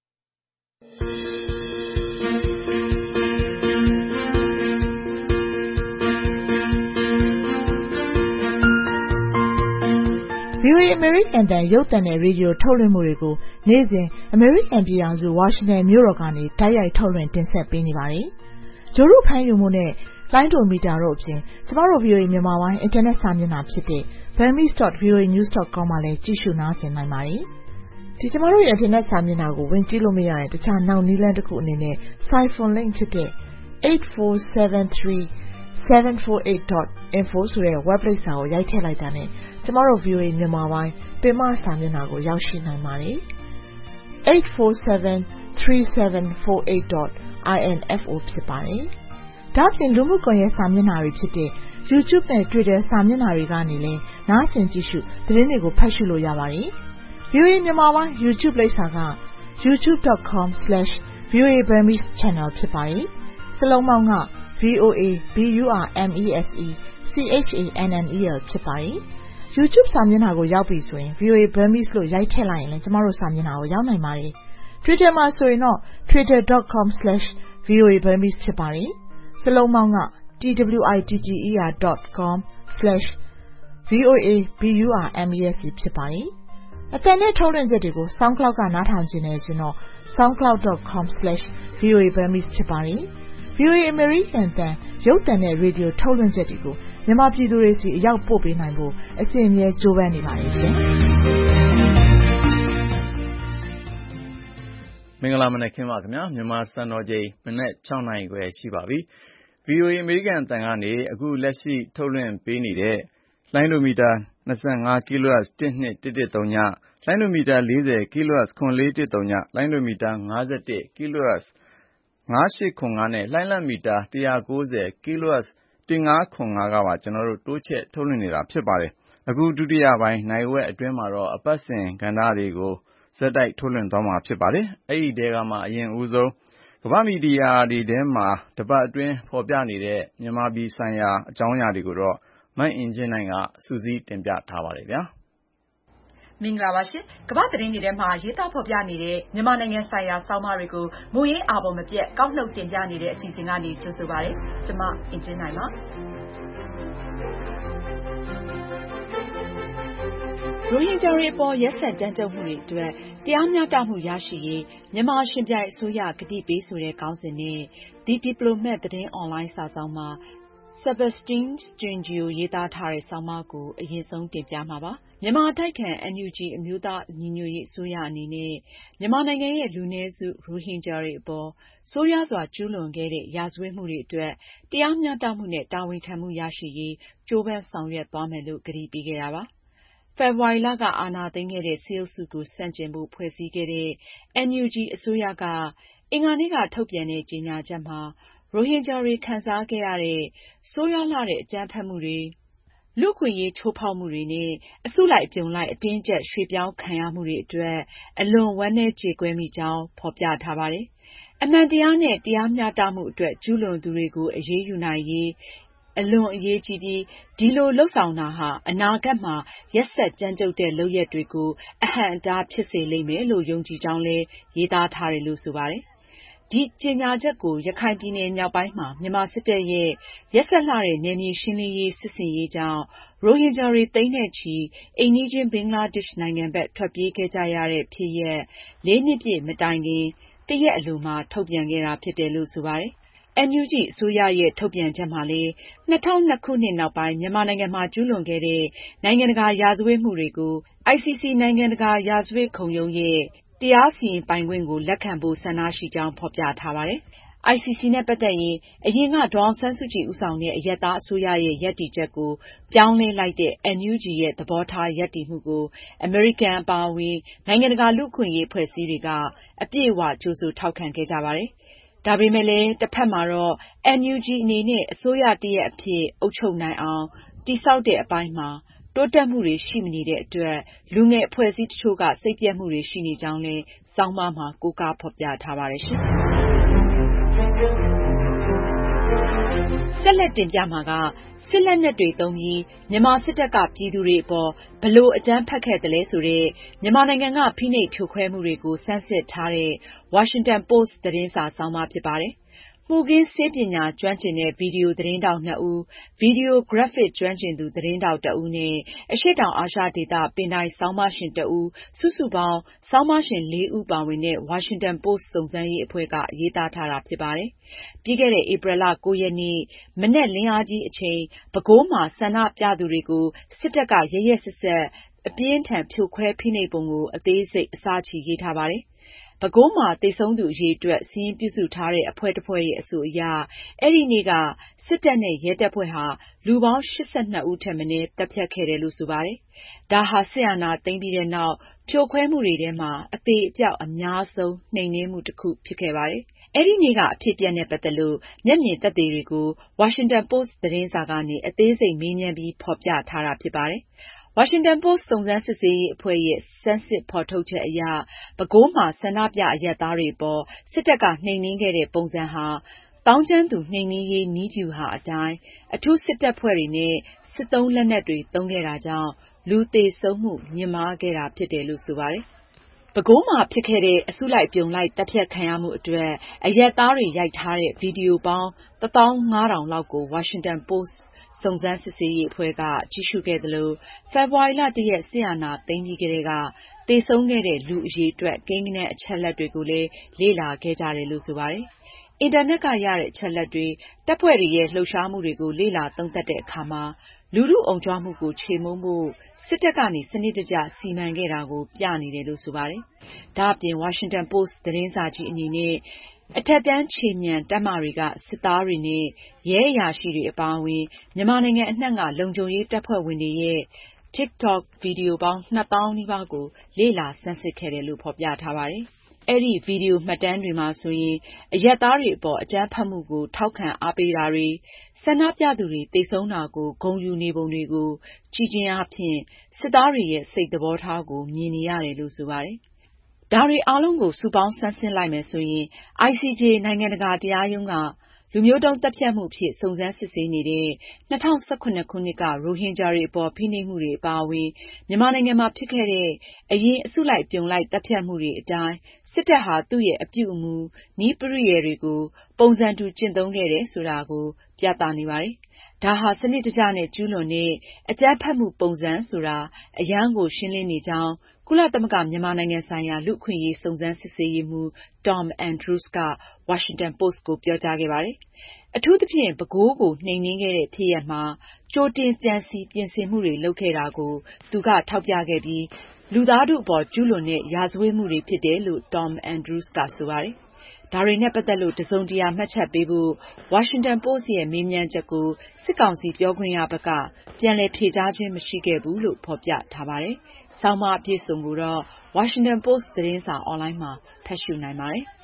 Speaker 7: ဗီအိုအေ American တန်ရုပ်သံနဲ့ရေဒီယိုထုတ်လွှင့်မှုတွေကိုနေ့စဉ် American ပြည်ထောင်စု Washington မြို့တော်ကနေတိုက်ရိုက်ထုတ်လွှင့်တင်ဆက်ပေးနေပါတယ်။ဂျိုရုဖမ်းယူမှုနဲ့လိုင်းဒိုမီတာတို့အပြင်ကျမတို့ ဗီအိုအေ မြန်မာပိုင်းအင်တာနက်စာမျက်နှာဖြစ်တဲ့ burmese dot v o a news dot com မှာလည်းကြည့်ရှုနားဆင်နိုင်ပါတယ်။ဒီကျမတို့ရဲ့အင်တာနက်စာမျက်နှာကိုဝင်ကြည့်လို့မရတဲ့တခြားနောက်နည်းလမ်းတစ်ခုအနေနဲ့ Siphon link ဖြစ်တဲ့ eight four seven three seven four eight dot info ဆိုတဲ့ web page စာကိုရိုက်ထည့်လိုက်တာနဲ့ကျမတို့ ဗီအိုအေ မြန်မာပိုင်းပင်မစာမျက်နှာကိုရောက်ရှိနိုင်ပါတယ်။ eight four seven three seven four eight dot info ဖြစ်ပါတယ်။ဒါ့အပြင်လူမှုကွန်ရက်စာမျက်နှာတွေဖြစ်တဲ့ YouTube နဲ့ Twitter စာမျက်နှာတွေကနေလည်းနားဆင်ကြည့်ရှုသတင်းတွေကိုဖတ်ရှုလို့ရပါတယ်။ ဗွီအိုအေ မြန်မာပိုင်း YouTube လိပ်စာက youtube dot com slash v o a burmese channel ဖြစ်ပါတယ်။စလုံးပေါင်းက V O A B U R M E S E C H A N N E L ဖြစ်ပါတယ်။ YouTube စာမျက်နှာကိုရောက်ပြီဆိုရင် V O A Burmese လို့ရိုက်ထည့်လိုက်ရင်လည်းကျမတို့စာမျက်နှာကိုရောက်နိုင်ပါတယ်။ Twitter မှာဆိုရင်တော့ twitter dot com slash v o a burmese ဖြစ်ပါတယ်။စလုံးပေါင်းက t w i t t e r dot com slash v o a b u r m e s e ဖြစ်ပါတယ်။အတန်နဲ့ထုတ်လွှင့်ချက်တွေကို SoundCloud ကနားထောင်ခြင်းနဲ့ဆိုတော့ soundcloud dot com slash v o a burmese ဖြစ်ပါတယ်။ V O A American တန်ရုပ်သံနဲ့ရေဒီယိုထုတ်လွှင့်ချက်တွေကိုမြန်မာပြည်သူတွေစီအရောက်ပို့ပေးနိုင်ဖို့အစဉ်အမြဲကြိုးပမ်းနေပါတယ်ရှင်။
Speaker 2: မင်္ဂလာမနက်ခင်းပါခင်ဗျာမြန်မာစံတော်ချိန်မနက်၆နာရီခွဲရှိပါပြီ။ V O A American အတန်ကနေအခုလက်ရှိထုတ်လွှင့်ပေးနေတဲ့လိုင်းဒိုမီတာ၂၅ kHz တစ် နှစ် တစ် တစ် သုံး ညလိုင်းဒိုမီတာ၄၀ kHz ခွန်လေး တစ် သုံး ညလိုင်းဒိုမီတာ၅၁ kHz ၅ရှစ်ခွန်ငါးနဲ့လှိုင်းလတ်မီတာ၁၉၀ kHz ၁၅ခွန်ငါးကပါကျွန်တော်တို့တိုးချဲ့ထုတ်လွှင့်နေတာဖြစ်ပါတယ်။အခုဒုတိယပိုင်းနိုင်ဝက်အတွင်းမှာတော့အပတ်စဉ်ကဏ္ဍတွေကိုဇက်တိုက်ထုတ်လွှင့်သွားမှာဖြစ်ပါတယ်။အဲ့ဒီတဲကမှအရင်ဦးဆုံးကမ္ဘာမီဒီယာတွေထဲမှာတပတ်အတွင်းဖော်ပြနေတဲ့မြန်မာပြည်ဆိုင်ရာအကြောင်းအရာတွေကိုတော့မအင်ကြင်းနိုင်ကစူးစီးတင်ပြထားပါတယ်ဗျာ။
Speaker 10: မင်္ဂလာပါရှင်ကမ္ဘာသတင်းတွေထဲမှာရေးသားဖော်ပြနေတဲ့မြန်မာနိုင်ငံဆိုင်ရာဆောင်းပါးတွေကိုမူရင်းအာဘော်မပြတ်ကောက်နှုတ်တင်ပြနေတဲ့အစီအစဉ်ကနေကြိုဆိုပါရစေ။ကျွန်မအင်ကြင်းနိုင်ပါရိုဟင်ဂျာတွေအပေါ်ရက်စက်ကြမ်းကြုတ်မှုတွေအတွက်တရားမျှတမှုရရှိရေးမြန်မာရှင်ပြိုင်အစိုးရကတိပေးဆိုတဲ့ခေါင်းစဉ်နဲ့ The Diplomat သတင်းအွန်လိုင်းစာစောင်မှာSebastian Stringio ရေးသားထားတဲ့ဆောင်းပါးကိုအရင်ဆုံးတင်ပြမှာပါ။မြန်မာအတိုက်ခံ N U G အမျိုးသားညီညွတ်ရေးအစိုးရအနေနဲ့မြန်မာနိုင်ငံရဲ့လူနည်းစုရိုဟင်ဂျာတွေအပေါ်ဆိုးရွားစွာကျူးလွန်ခဲ့တဲ့ရာဇဝတ်မှုတွေအတွက်တရားမျှတမှုနဲ့တာဝန်ခံမှုရရှိရေးကြိုးပမ်းဆောင်ရွက်သွားမယ်လို့ကတိပေးခဲ့တာပါ။ဖေဖော်ဝါရီလကအာဏာသိမ်းခဲ့တဲ့စစ်အုပ်စုကိုဆန့်ကျင်ဖို့ဖွဲ့စည်းခဲ့တဲ့ N U G အစိုးရကအင်္ဂါနေ့ကထုတ်ပြန်တဲ့ကြေညာချက်မှာရိုဟင်ဂျာတွေခံစားခဲ့ရတဲ့ဆိုးရွားလှတဲ့အကြမ်းဖက်မှုတွေလူ့အခွင့်အရေးချိုးဖောက်မှုတွေနဲ့အစုလိုက်အပြုံလိုက်အတင်းအကျပ်ရွှေ့ပြောင်းခံရမှုတွေအတွက်အလွန်ဝမ်းနည်းကြေကွဲမိကြောင်းဖော်ပြထားပါတယ်။အမှန်တရားနဲ့တရားမျှတမှုအတွက်ကျူးလွန်သူတွေကိုအရေးယူနိုင်ရေးအလွန်အရေးကြီးပြီးဒီလိုလှုပ်ဆောင်တာဟာအနာဂတ်မှာရက်စက်ကြမ်းကြုတ်တဲ့လုပ်ရပ်တွေကိုအဟန့်အတားဖြစ်စေလိမ့်မယ်လို့ယုံကြည်ကြောင်းလည်းရေးသားထားတယ်လို့ဆိုပါတယ်။ဒီကြေညာချက်ကိုရခိုင်ပြည်နယ်မြောက်ပိုင်းမှာမြန်မာစစ်တပ်ရဲ့ရက်စက်လှတဲ့နယ်မြေရှင်းလင်းရေးစစ်ဆင်ရေးကြောင့်ရိုဟင်ဂျာတွေသိန်းနဲ့ချီအိမ်နီးချင်းဘင်္ဂလားဒေ့ရှ်နိုင်ငံဘက်ထွက်ပြေးခဲ့ကြရတဲ့ဖြစ်ရပ်လေးနှစ်ပြည့်မတိုင်ခင်တရက်အလိုမှာထုတ်ပြန်ခဲ့တာဖြစ်တယ်လို့ဆိုပါတယ်။ N U G အစိုးရရဲ့ထုတ်ပြန်ချက်မှာလည်း၂၀၀၂ခုနှစ်နောက်ပိုင်းမြန်မာနိုင်ငံမှာကျူးလွန်ခဲ့တဲ့နိုင်ငံတကာရာဇဝတ်မှုတွေကို I C C နိုင်ငံတကာရာဇဝတ်ခုံရုံးရဲ့တရားစီရင်ပိုင်ခွင့်ကိုလက်ခံဖို့ဆန္ဒရှိကြောင်းဖော်ပြထားပါတယ်။ I C C နဲ့ပတ်သက်ရင်အရင်ကဒေါ်အောင်ဆန်းစုကြည်ဦးဆောင်တဲ့အရပ်သားအစိုးရရဲ့ရပ်တည်ချက်ကိုပြောင်းလဲလိုက်တဲ့ N U G ရဲ့သဘောထားရပ်တည်မှုကိုအမေရိကန်အပါအဝင်နိုင်ငံတကာလူ့အခွင့်အရေးအဖွဲ့အစည်းတွေကအပြည့်အဝကြိုဆိုထောက်ခံခဲ့ကြပါတယ်။ဒါပေမဲ့လည်းတစ်ဖက်မှာတော့ N U G အနေနဲ့အစိုးရတစ်ရပ်အဖြစ်အုပ်ချုပ်နိုင်အောင်တည်ဆောက်တဲ့အပိုင်းမှာတိုးတက်မှုတွေရှိမနေတဲ့အတွက်လူငယ်အဖွဲ့အစည်းတချို့ကစိတ်ပျက်မှုတွေရှိနေကြောင်းလည်းဆောင်းပါးမှာကိုးကားဖော်ပြထားပါတယ်ရှင်။ဆက်လက်တင်ပြမှာကစစ်လက်နက်တွေသုံးပြီးမြန်မာစစ်တပ်ကပြည်သူတွေအပေါ်ဘယ်လိုအကြမ်းဖက်ခဲ့သလဲဆိုတဲ့မြန်မာနိုင်ငံကဖိနှိပ်ဖြိုခွဲမှုတွေကိုဆန်းစစ်ထားတဲ့ Washington Post သတင်းစာဆောင်းပါးဖြစ်ပါတယ်။မှုခင်းဆေးပညာကျွမ်းကျင်တဲ့ဗီဒီယိုသတင်းထောက်နှစ်ဦးဗီဒီယိုဂရပ်ဖစ်ကျွမ်းကျင်သူသတင်းထောက်တစ်ဦးနဲ့အရှေ့တောင်အာရှဒေသပင်တိုင်ဆောင်းပါးရှင်တစ်ဦးစုစုပေါင်းဆောင်းပါးရှင်လေးဦးပါဝင်တဲ့ Washington Post စုံစမ်းရေးအဖွဲ့ကရေးသားထားတာဖြစ်ပါတယ်။ပြီးခဲ့တဲ့ဧပြီလကိုးရက်နေ့မနက်လင်းအားကြီးအချိန်ပဲခူးမှာဆန္ဒပြသူတွေကိုစစ်တပ်ကရက်ရက်စက်စက်အပြင်းထန်ဖြိုခွဲဖိနှိပ်ပုံကိုအသေးစိတ်အစချီရေးထားပါတယ်။ပဲခူးမှာသေဆုံးသူအရေအတွက်စာရင်းပြုစုထားတဲ့အဖွဲ့တစ်ဖွဲ့ရဲ့အဆိုအရအဲ့ဒီနေ့ကစစ်တပ်နဲ့ရဲတပ်ဖွဲ့ဟာလူပေါင်း၈၂ဦးထက်မနည်းတပ်ဖြတ်ခဲ့တယ်လို့ဆိုပါတယ်။ဒါဟာစစ်အာဏာသိမ်းပြီးတဲ့နောက်ဖြိုခွဲမှုတွေထဲမှာအသေအပျောက်အများဆုံးနှိမ်နင်းမှုတစ်ခုဖြစ်ခဲ့ပါတယ်အဲဒီနေ့ကအဖြစ်အပျက်နဲ့ပတ်သက်လို့မျက်မြင်သက်သေတွေကို Washington Post သတင်းစာကနေအသေးစိတ်မေးမြန်းပြီးဖော်ပြထားတာဖြစ်ပါတယ်။ Washington Post စုံစမ်းစစ်ဆေးရေးအဖွဲ့ရဲ့ဆန်းစစ်ဖော်ထုတ်ချက်အရ ပဲခူးမှာဆန္ဒပြအရပ်သားတွေအပေါ်စစ်တပ်ကနှိမ်နင်းခဲ့တဲ့ပုံစံဟာသောင်းကျန်းသူနှိမ်နင်းရေးနည်းဗျူဟာအတိုင်းအထူးစစ်တပ်ဖွဲ့တွေနဲ့စစ်သုံးလက်နက်တွေသုံးခဲ့တာကြောင့်လူသေဆုံးမှုမြင့်မားခဲ့တာဖြစ်တယ်လို့ဆိုပါတယ်။ပဲခူးမှာဖြစ်ခဲ့တဲ့အစုလိုက်အပြုံလိုက်တပ်ဖြတ်ခံရမှုအတွက်အရပ်သားတွေရိုက်ထားတဲ့ဗီဒီယိုပေါင်းတစ်သောင်းငါးထောင်လောက်ကို Washington Post စုံစမ်းစစ်ဆေးရေးအဖွဲ့ကကြည့်ရှုခဲ့သလိုဖေဖော်ဝါရီလတစ်ရက်စစ်အာဏာသိမ်းပြီးကတည်းကသေဆုံးခဲ့တဲ့လူအရေအတွက်ကိန်းဂဏန်းအချက်အလက်တွေကိုလည်းလေ့လာခဲ့ကြတယ်လို့ဆိုပါတယ်။အင်တာနက်ကရတဲ့အချက်အလက်တွေတပ်ဖွဲ့တွေရဲ့လှုပ်ရှားမှုတွေကိုလေ့လာသုံးသပ်တဲ့အခါမှာလူထုအုံကြွမှုကိုချေမှုန်းဖို့စစ်တပ်ကနေစနစ်တကျစီမံခဲ့တာကိုပြနေတယ်လို့ဆိုပါတယ်။ဒါ့အပြင် Washington Post သတင်းစာကြီးအနေနဲ့အထက်တန်းခြေမြန်တပ်မတွေကစစ်သားတွေနဲ့ရဲအရာရှိတွေအပါအဝင်မြန်မာနိုင်ငံအနှံ့ကလုံခြုံရေးတပ်ဖွဲ့ဝင်တွေရဲ့ TikTok ဗီဒီယိုပေါင်းနှစ်သောင်းနီးပါးကိုလေ့လာဆန်းစစ်ခဲ့တယ်လို့ဖော်ပြထားပါတယ်။အဲဒီဗီဒီယိုမှတ်တမ်းတွေမှာဆိုရင်အရပ်သားတွေအပေါ်အကြမ်းဖက်မှုကိုထောက်ခံအားပေးတာတွေဆန္ဒပြသူတွေသေဆုံးတာကိုဂုဏ်ယူနေပုံတွေကိုကြည့်ခြင်းအပြင်စစ်သားတွေရဲ့စိတ်သဘောထားကိုမြင်နေရတယ်လို့ဆိုပါတယ်။ဒါတွေအားလုံးကိုစုပေါင်းဆန်းစစ်လိုက်မယ်ဆိုရင် I C J နိုင်ငံတကာတရားရုံးကလူမျိုးတုံးသတ်ဖြတ်မှုအဖြစ်စုံစမ်းစစ်ဆေးနေတဲ့၂၀၁၇ခုနှစ်ကရိုဟင်ဂျာတွေအပေါ်ဖိနှိပ်မှုတွေအပါအဝင်မြန်မာနိုင်ငံမှာဖြစ်ခဲ့တဲ့အရင်အစုလိုက်အပြုံလိုက်သတ်ဖြတ်မှုတွေအတိုင်းစစ်တပ်ဟာသူ့ရဲ့အပြုအမူနည်းပရိယာယ်တွေကိုပုံစံတူကျင့်သုံးခဲ့တယ်ဆိုတာကိုပြသနေပါတယ်။ဒါဟာစနစ်တကျနဲ့ကျူးလွန်တဲ့အကြမ်းဖက်မှုပုံစံဆိုတာအရမ်းကိုရှင်းလင်းနေကြောင်းကုလသမဂ္ဂမြန်မာနိုင်ငံဆိုင်ရာလူ့အခွင့်အရေးစုံစမ်းစစ်ဆေးရေးမှူး Tom Andrews က Washington Post ကိုပြောကြားခဲ့ပါတယ်။အထူးသဖြင့်ပဲခူးကိုနှိမ်နင်းခဲ့တဲ့ဖြစ်ရပ်မှာကြိုတင်ကြံစည်ပြင်ဆင်မှုတွေလုပ်ခဲ့တာကိုသူကထောက်ပြခဲ့ပြီးလူသားထုအပေါ်ကျူးလွန်တဲ့ရာဇဝတ်မှုတွေဖြစ်တယ်လို့ Tom Andrews ကဆိုပါတယ်။ဒါတွေနဲ့ပတ်သက်လို့တစုံတရာမှတ်ချက်ပေးဖို့ Washington Post ရဲ့မေးမြန်းချက်ကိုစစ်ကောင်စီပြောခွင့်ရဘက်ကပြန်လည်ဖြေကြားခြင်းမရှိခဲ့ဘူးလို့ဖော်ပြထားပါတယ်။ဆောင်းပါးအပြည့်အစုံကိုတော့ Washington Post သတင်းစာအွန်လိုင်းမှာဖတ်ရှုနိုင်ပါတယ်။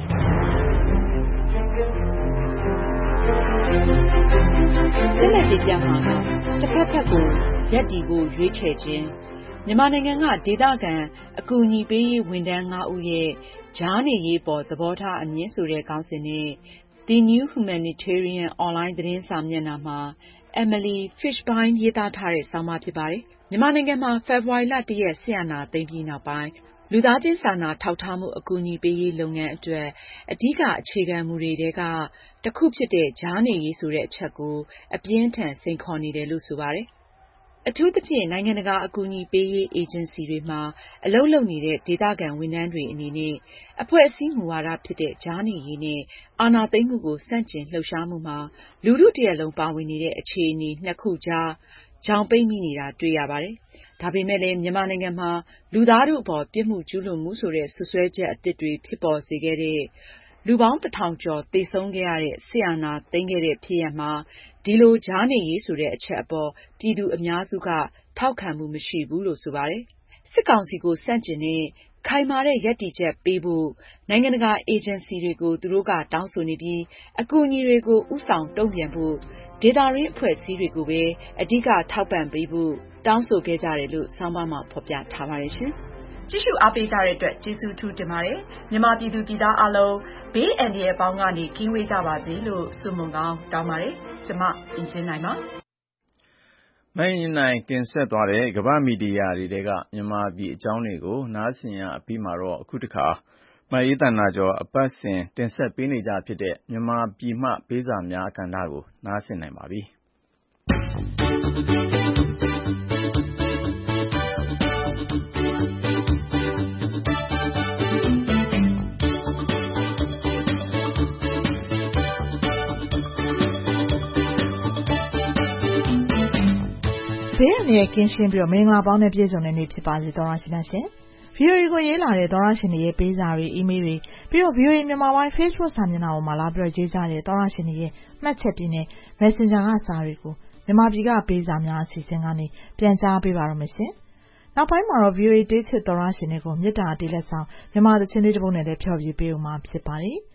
Speaker 10: ဆက်လက်တင်ပြမှာကတစ်ဖက်ဖက်ကိုရပ်တည်ဖို့ရွေးချယ်ခြင်းမြန်မာနိုင်ငံကဒေသခံအကူအညီပေးရေးဝန်ထမ်းငါးဦးရဲ့ကြားနေရေးပေါ်သဘောထားအမြင်ဆိုတဲ့ခေါင်းစဉ်နဲ့ The New Humanitarian အွန်လိုင်းသတင်းစာမျက်နှာမှာ Emily Fishbein ရေးသားထားတဲ့ဆောင်းပါးဖြစ်ပါတယ်။မြန်မာနိုင်ငံမှာဖေဖော်ဝါရီလတစ်ရက်စစ်အာဏာသိမ်းပြီးနောက်ပိုင်းလူသားချင်းစာနာထောက်ထားမှုအကူအညီပေးရေးလုပ်ငန်းအတွက်အဓိကအခြေခံမူတွေထဲကတစ်ခုဖြစ်တဲ့ကြားနေရေးဆိုတဲ့အချက်ကိုအပြင်းထန်စိန်ခေါ်နေတယ်လို့ဆိုပါတယ်။အထူးသဖြင့်နိုင်ငံတကာအကူအညီပေးရေးအေဂျင်စီတွေမှာအလုပ်လုပ်နေတဲ့ဒေသခံဝန်ထမ်းတွေအနေနဲ့အဖွဲ့အစည်းမူဝါဒဖြစ်တဲ့ကြားနေရေးနဲ့အာဏာသိမ်းမှုကိုဆန့်ကျင်လှုပ်ရှားမှုမှာလူထုတရက်လုံးပါဝင်နေတဲ့အခြေအနေနှစ်ခုကြားဂျောင်ပိတ်မိနေတာတွေ့ရပါတယ်။ဒါပေမဲ့လည်းမြန်မာနိုင်ငံမှာလူသားထုအပေါ်ပြစ်မှုကျူးလွန်မှုဆိုတဲ့ဆွဆွဲချက်အသစ်တွေဖြစ်ပေါ်စေခဲ့တဲ့လူပေါင်းတစ်ထောင်ကျော်သေဆုံးခဲ့ရတဲ့စစ်အာဏာသိမ်းခဲ့တဲ့ဖြစ်ရပ်မှာဒီလိုကြားနေရေးဆိုတဲ့အချက်အပေါ်ပြည်သူအများစုကထောက်ခံမှုမရှိဘူးလို့ဆိုပါတယ်။စစ်ကောင်စီကိုဆန့်ကျင်တဲ့ခိုင်မာတဲ့ရပ်တည်ချက်ပေးဖို့နိုင်ငံတကာအေဂျင်စီတွေကိုသူတို့ကတောင်းဆိုနေပြီးအကူအညီတွေကိုဥဆောင်တုံ့ပြန်ဖို့ဒေသရင်းအဖွဲ့အစည်းတွေကိုပဲအဓိကထောက်ပံ့ပေးဖို့တောင်းဆိုခဲ့ကြတယ်လို့ဆောင်းပါးမှာဖော်ပြထားပါတယ်ရှင်။ကြည့်ရှုအားပေးကြတဲ့အတွက်ကျေးဇူးအထူးတင်ပါတယ်။မြန်မာပြည်သူပြည်သားအလုံးဘေးအန္တရာယ်ပေါင်းကနေကင်းဝေးကြပါစေလို့ဆုမွန်ကောင်းတောင်းပါတယ်။ကျွန်မအင်ဂျင်နိုင်ပါ
Speaker 2: မင်းရင်နိုင်တင်ဆက်သွားတဲ့ကမ္ဘာမီဒီယာတွေတဲကမြန်မာပြည်အကြောင်းတွေကိုနားဆင်ရအပြီးမှာတော့အခုတစ်ခါမအေးတန်နာကျော်အပတ်စဉ်တင်ဆက်ပေးနေကြဖြစ်တဲ့မြန်မာပြည်မှပေးစာများကဏ္ဍကိုနားဆင်နိုင်ပါပြီ။
Speaker 7: ဘေးအန္တရာယ်ကင်းရှင်းပြီးတော့မင်္ဂလာပေါင်းနဲ့ပြည့်စုံတဲ့နေ့ဖြစ်ပါစေသောရရှိနှရှင်။ ဗွီအိုအေကိုရေးလာတဲ့သောရရှင်တွေရဲ့ပေးစာတွေအီးမေးလ်တွေပြီးတော့ ဗွီအိုအေမြန်မာပိုင်း Facebook စာမျက်နှာပေါ်မှာလာပြီးတော့ရေးကြတဲ့သောရရှင်တွေရဲ့မှတ်ချက်တွေနဲ့ Messenger ကစာတွေကိုမြန်မာပြည်ကပေးစာများအစီအစဉ်ကနေပြန်ကြားပေးပါရမရှင်။နောက်ပိုင်းမှာတော့ ဗွီအိုအေတေးချစ်သောရရှင်တွေကိုမေတ္တာတေးလက်ဆောင်မြန်မာသချင်းလေးတစ်ပုဒ်နဲ့လည်းဖျော်ဖြေပေးဦးမှာဖြစ်ပါတယ်။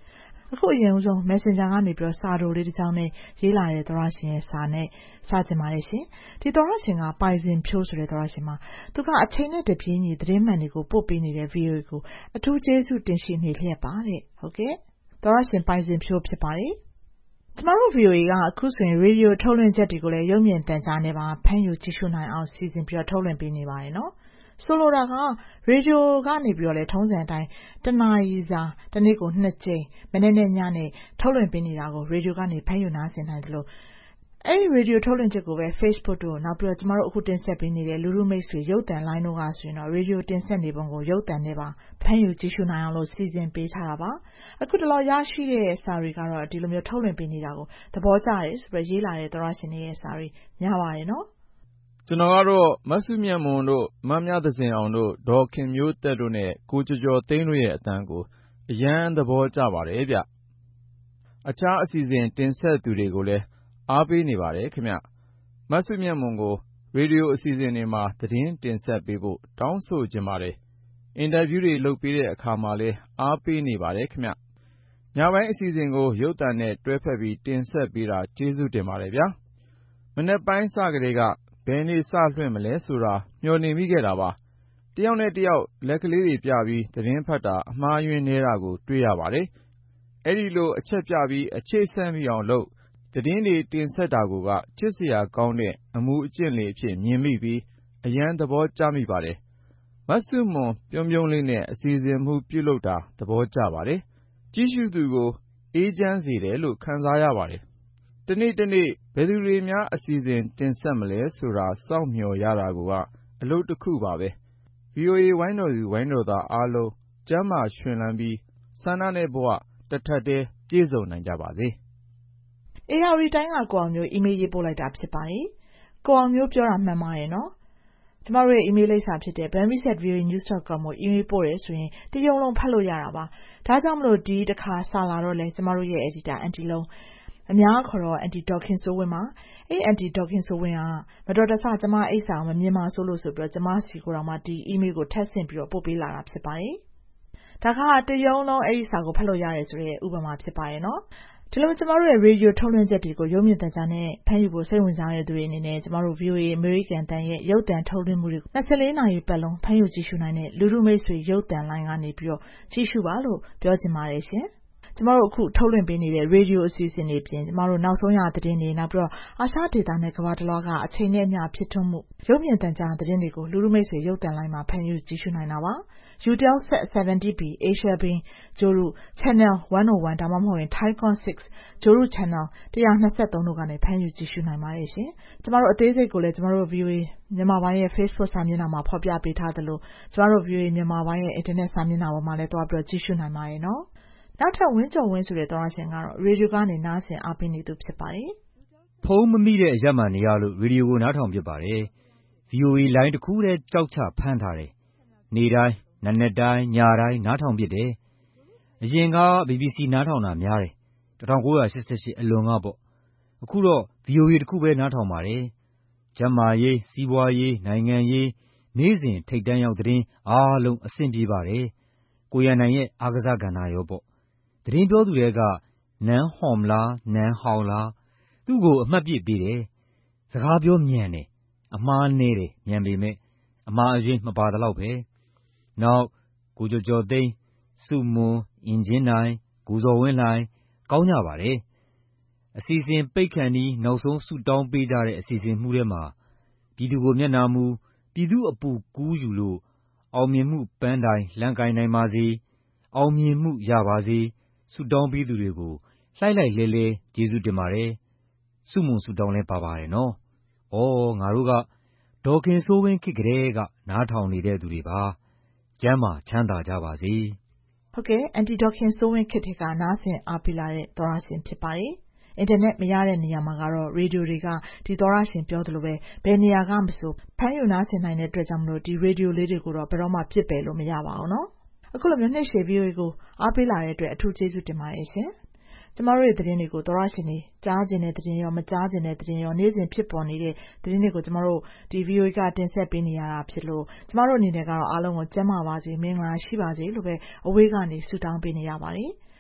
Speaker 7: အခုအရင်ဆုံး Messenger ကနေပြီးတော့စာတိုလေးတစ်ကြောင်းနဲ့ရေးလာတဲ့သောရရှင်ရဲ့စာနဲ့စကြင်ပါတယ်ရှင်ဒီသောရရှင်ကပိုင်စင်ဖြိုးဆိုတဲ့သောရရှင်မှာသူကအချိန်နဲ့တပြေးညီသတင်းမှန်တွေကိုပို့ပေးနေတဲ့ video ကိုအထူးကျေးဇူးတင်ရှိနေလျက်ပါတဲ့ဟုတ်ကဲ့သောရရှင်ပိုင်စင်ဖြိုးဖြစ်ပါတယ်ကျမတို့ ဗီအိုအေ ကအခုဆိုရင်ရေဒီယိုထုတ်လွှင့်ချက်တွေကိုလည်းရုပ်မြင်သံကြားနဲ့ပါဖမ်းယူကြည့်ရှုနိုင်အောင်စီစဉ်ပြီးတော့ထုတ်လွှင့်ပေးနေပါတယ်နော်ဆိုလိုတာကရေဒီယိုကနေပြီးတော့လေထုံးစံအတိုင်းတနာရီစာတနေ့ကိုနှစ်ကြိမ်မနေ့နဲ့ညနေထုတ်လွှင့်ပေးနေတာကိုရေဒီယိုကနေဖမ်းယူနားဆင်နိုင်သလိုအဲ့ဒီရေဒီယိုထုတ်လွှင့်ချက်ကိုပဲ Facebook တို့နောက်ပြီးတော့ကျမတို့အခုတင်ဆက်ပေးနေတဲ့လူလူမိတ်ဆွေရုပ်သံလိုင်းတို့ကဆိုရင်တော့ရေဒီယိုတင်ဆက်နေပုံကိုရုပ်သံနဲ့ပါဖမ်းယူကြည့်ရှုနိုင်အောင်လို့စီစဉ်ပေးထားတာပါအခုတလောရရှိတဲ့စာတွေကတော့ဒီလိုမျိုးထုတ်လွှင့်ပေးနေတာကိုသဘောကျတယ်ဆိုပြီးရေးလာတဲ့သောရရှင်တွေရဲ့စာတွေများပါတယ်နော်
Speaker 2: ကျွန်တော်ကတော့မဆုမြတ်မွန်တို့မမြသဇင်အောင်တို့ဒေါ်ခင်မျိုးသက်တို့နဲ့ကိုကျော်ကျော်သိန်းတို့ရဲ့အတန်းကိုအရန်သဘောကျပါတယ်ဗျအခြားအစီအစဉ်တင်ဆက်သူတွေကိုလည်းအားပေးနေပါတယ်ခင်ဗျမဆုမြတ်မွန်ကိုရေဒီယိုအစီအစဉ်တွေမှာသတင်းတင်ဆက်ပေးဖို့တောင်းဆိုကြပါတယ်အင်တာဗျူးတွေလုပ်ပေးတဲ့အခါမှာလည်းအားပေးနေပါတယ်ခင်ဗျညပိုင်းအစီအစဉ်ကိုရုပ်သံနဲ့တွဲဖက်ပြီးတင်ဆက်ပေးတာကျေးဇူးတင်ပါတယ်ဗျာမနေ့ပိုင်းစကလေးကဘယ်နေ့စလွှင့်မလဲဆိုတာမျှော်နေမိခဲ့တာပါတယောက်နဲ့တယောက်လက်ကလေးတွေပြပြီးသတင်းဖတ်တာအမှားယွင်းနေတာကိုတွေ့ရပါတယ်အဲ့ဒီလိုအချက်ပြပြီးအခြေဆက်မိအောင်လုပ်သတင်းတွေတင်ဆက်တာကိုကချစ်စရာကောင်းတဲ့အမှုအကျင့်လေးအဖြစ်မြင်မိပြီးအရန်သဘောကျမိပါတယ်မဆုမွန်ပြုံးပြုံးလေးနဲ့အစီအစဉ်မှုပြုလုပ်တာသဘောကျပါတယ်ကြည့်ရှုသူကိုအေးချမ်းစေတယ်လို့ခံစားရပါတယ်တနေ့တနေ့ဘယ်သူတွေများအစီအစဉ်တင်ဆက်မလဲဆိုတာစောင့်မျှော်ရတာကအလုပ်တစ်ခုပါပဲ ဗီအိုအေ ဝိုင်းတော်သူဝိုင်းတော်သားအားလုံးကျမ်းမာရွှင်လန်းပြီးဆန္ဒနဲ့ဘဝတထက်တည်းပြည့်စုံနိုင်ကြပါစေ
Speaker 7: အေးဟာရီတိုင်းကကိုအောင်မျိုးအီးမေးလ်ရေးပို့လိုက်တာဖြစ်ပါတယ်ကိုအောင်မျိုးပြောတာမှန်ပါတယ်နော်ကျမတို့ရဲ့အီးမေးလ်လိပ်စာဖြစ်တဲ့ burmese at v o a news dot com ကိုအီးမေးလ်ပို့ရဲဆိုရင်တရုံလုံးဖတ်လို့ရတာပါဒါကြောင့်မလို့ဒီတစ်ခါစာလာတော့လဲကျမတို့ရဲ့ editor အန်တီလုံးအများခေါ်တော့အန်တီဒေါခင်စိုးဝင်းပါအဲ့အန်တီဒေါခင်စိုးဝင်းကမတော်တဆကျမအိတ်စာမမြင်ပါဆိုလို့ဆိုပြီးတော့ကျမစီကိုတော့မှဒီ email ကိုထပ်ဆင့်ပြီးတော့ပို့ပေးလာတာဖြစ်ပါတယ်ဒါကတရုံလုံးအဲ့ဒီစာကိုဖတ်လို့ရတယ်ဆိုတဲ့ဥပမာဖြစ်ပါတယ်နော်ဒီလိုကျမတို့ရဲ့ရေဒီယိုထုတ်လွှင့်ချက်တွေကိုရုပ်မြင်သံကြားနဲ့ဖမ်းယူဖို့စိတ်ဝင်စားတဲ့သူတွေအနေနဲ့ကျမတို့ ဗီအိုအေ American တန်ရဲ့ရုပ်သံထုတ်လွှင့်မှုတွေ၂၄နာရီပတ်လုံးဖမ်းယူကြည့်ရှုနိုင်တဲ့လူလူမိတ်ဆွေရုပ်သံလိုင်းကနေပြီးတော့ကြည့်ရှုပါလို့ပြောချင်ပါတယ်ရှင်ကျမတို့အခုထုတ်လွှင့်ပေးနေတဲ့ရေဒီယိုအစီအစဉ်တွေပြင်ကျမတို့နောက်ဆုံးရသတင်းတွေနောက်ပြီးတော့အာရှဒေသနဲ့ကမ္ဘာတစ်လောကအချိန်နဲ့အမျှဖြစ်ထွန်းမှုရုပ်မြင်သံကြားသတင်းတွေကိုလူလူမိတ်ဆွေရုပ်သံလိုင်းမှာဖမ်းယူကြည့်ရှုနိုင်တာပါ Eutelsat seventy B Asia Beam Joru Channel one oh one ဒါမှမဟုတ်ရင် Thaicon six Joru Channel one twenty-threeတို့ကနေဖမ်းယူကြည့်ရှုနိုင်ပါတယ်ရှင်ကျမတို့အသေးစိတ်ကိုလည်းကျမတို့ ဗီအိုအေ မြန်မာပိုင်းရဲ့ Facebook စာမျက်နှာမှာဖော်ပြပေးထားသလိုကျမတို့ ဗီအိုအေ မြန်မာပိုင်းရဲ့ Internet စာမျက်နှာပေါ်မှာလည်းတွားပြီးတော့ကြည့်ရှုနိုင်ပါတယ်နော်နောက်ထပ်ဝင်းကျော်ဝင်းဆိုတဲ့သောရရှင်ကတော့ရေဒီယိုကနေနားဆင်အားပေးနေသူဖြစ်ပါတယ်
Speaker 11: ဖုံးမမိတဲ့အရက်မှနေရလို့ရေဒီယိုကိုနားထောင်ဖြစ်ပါတယ် ဗီအိုအေ လိုင်းတစ်ခုတည်းကြောက်ချဖမ်းထားတယ်နေ့တိုင်းနက်နက်တိုင်းညတိုင်းနားထောင်ဖြစ်တယ်အရင်က ဘီဘီစီ နားထောင်တာများတယ်nineteen eighty-eightအလွန်ကပေါ့အခုတော့ ဗီအိုအေ တစ်ခုပဲနားထောင်ပါတယ်ကျန်းမာရေးစီးပွားရေးနိုင်ငံရေးနေ့စဉ်ထိပ်တန်းရောက်သတင်းအားလုံးအဆင်ပြေပါတယ်ကိုရန်နိုင်ရဲ့အားကစားကဏ္ဍရောပေါ့သတင်းပြောသူတွေကနန်းဟော်မလားနန်းဟောင်လားသူ့ကိုအမှတ်ပြစ်ပေးတယ်စကားပြောမြန်တယ်အမှားနည်းတယ်မြန်ပေမဲ့အမှားအယွင်းမပါတော့ပဲနောက်ကိုကျော်ကျော်သိန်းစုမွန်အင်ဂျင်နိုင်ကိုဇော်ဝင်းလှိုင်ကောင်းကြပါတယ်အစီအစဉ်ပိတ်ခန့်ဒီနောက်ဆုံးဆူတောင်းပေးကြတဲ့အစီအစဉ်မှုထဲမှာပြည်သူကိုမျက်နှာမူပြည်သူအပူကူးယူလို့အောင်မြင်မှုပန်းတိုင်လန့်ကိုင်းနိုင်ပါစေအောင်မြင်မှုရပါစေဆုတောင်းပေးသူတွေကိုလှိုက်လိုက်လဲလဲကျေးဇူးတင်ပါတယ်စုမုံဆုတောင်းလဲပါပါတယ်နော်ဩငါတို့ကဒေါ်ခင်စိုးဝင်းခေတ်ကလေးကနားထောင်နေတဲ့သူတွေပါကျမ်းမာချမ်းသာကြပါစေ
Speaker 7: ဟုတ်ကဲ့အန်တီဒေါ်ခင်စိုးဝင်းခေတ်ကနားဆင်အားပေးလာတဲ့သောရရှင်ဖြစ်ပါတယ်အင်တာနက်မရတဲ့နေရာမှာကတော့ရေဒီယိုတွေကဒီသောရရှင်ပြောသလိုပဲဘယ်နေရာကမဆိုဖမ်းယူနားဆင်နိုင်တဲ့အတွက်ကြောင့်မလို့ဒီရေဒီယိုလေးတွေကိုတော့ဘယ်တော့မှပြစ်ပယ်လို့မရပါဘူးနော်အခုလိုမျိုးနှိမ့်ရှည် ဗီအိုအေ ကိုအားပေးလာတဲ့အတွက်အထူးကျေးဇူးတင်ပါတယ်ရှင်ကျမတို့ရဲ့သတင်းတွေကိုသောရရှင်တွေကြားကျင်တဲ့သတင်းရောမကြားကျင်တဲ့သတင်းရောနေ့စဉ်ဖြစ်ပေါ်နေတဲ့သတင်းတွေကိုကျမတို့ဒီ ဗီအိုအေ ကတင်ဆက်ပေးနေရတာဖြစ်လို့ကျမတို့အနေနဲ့ကတော့အားလုံးကိုကျန်းမာပါစေမင်္ဂလာရှိပါစေလို့ပဲအဝေးကနေဆုတောင်းပေးနေရပါတယ်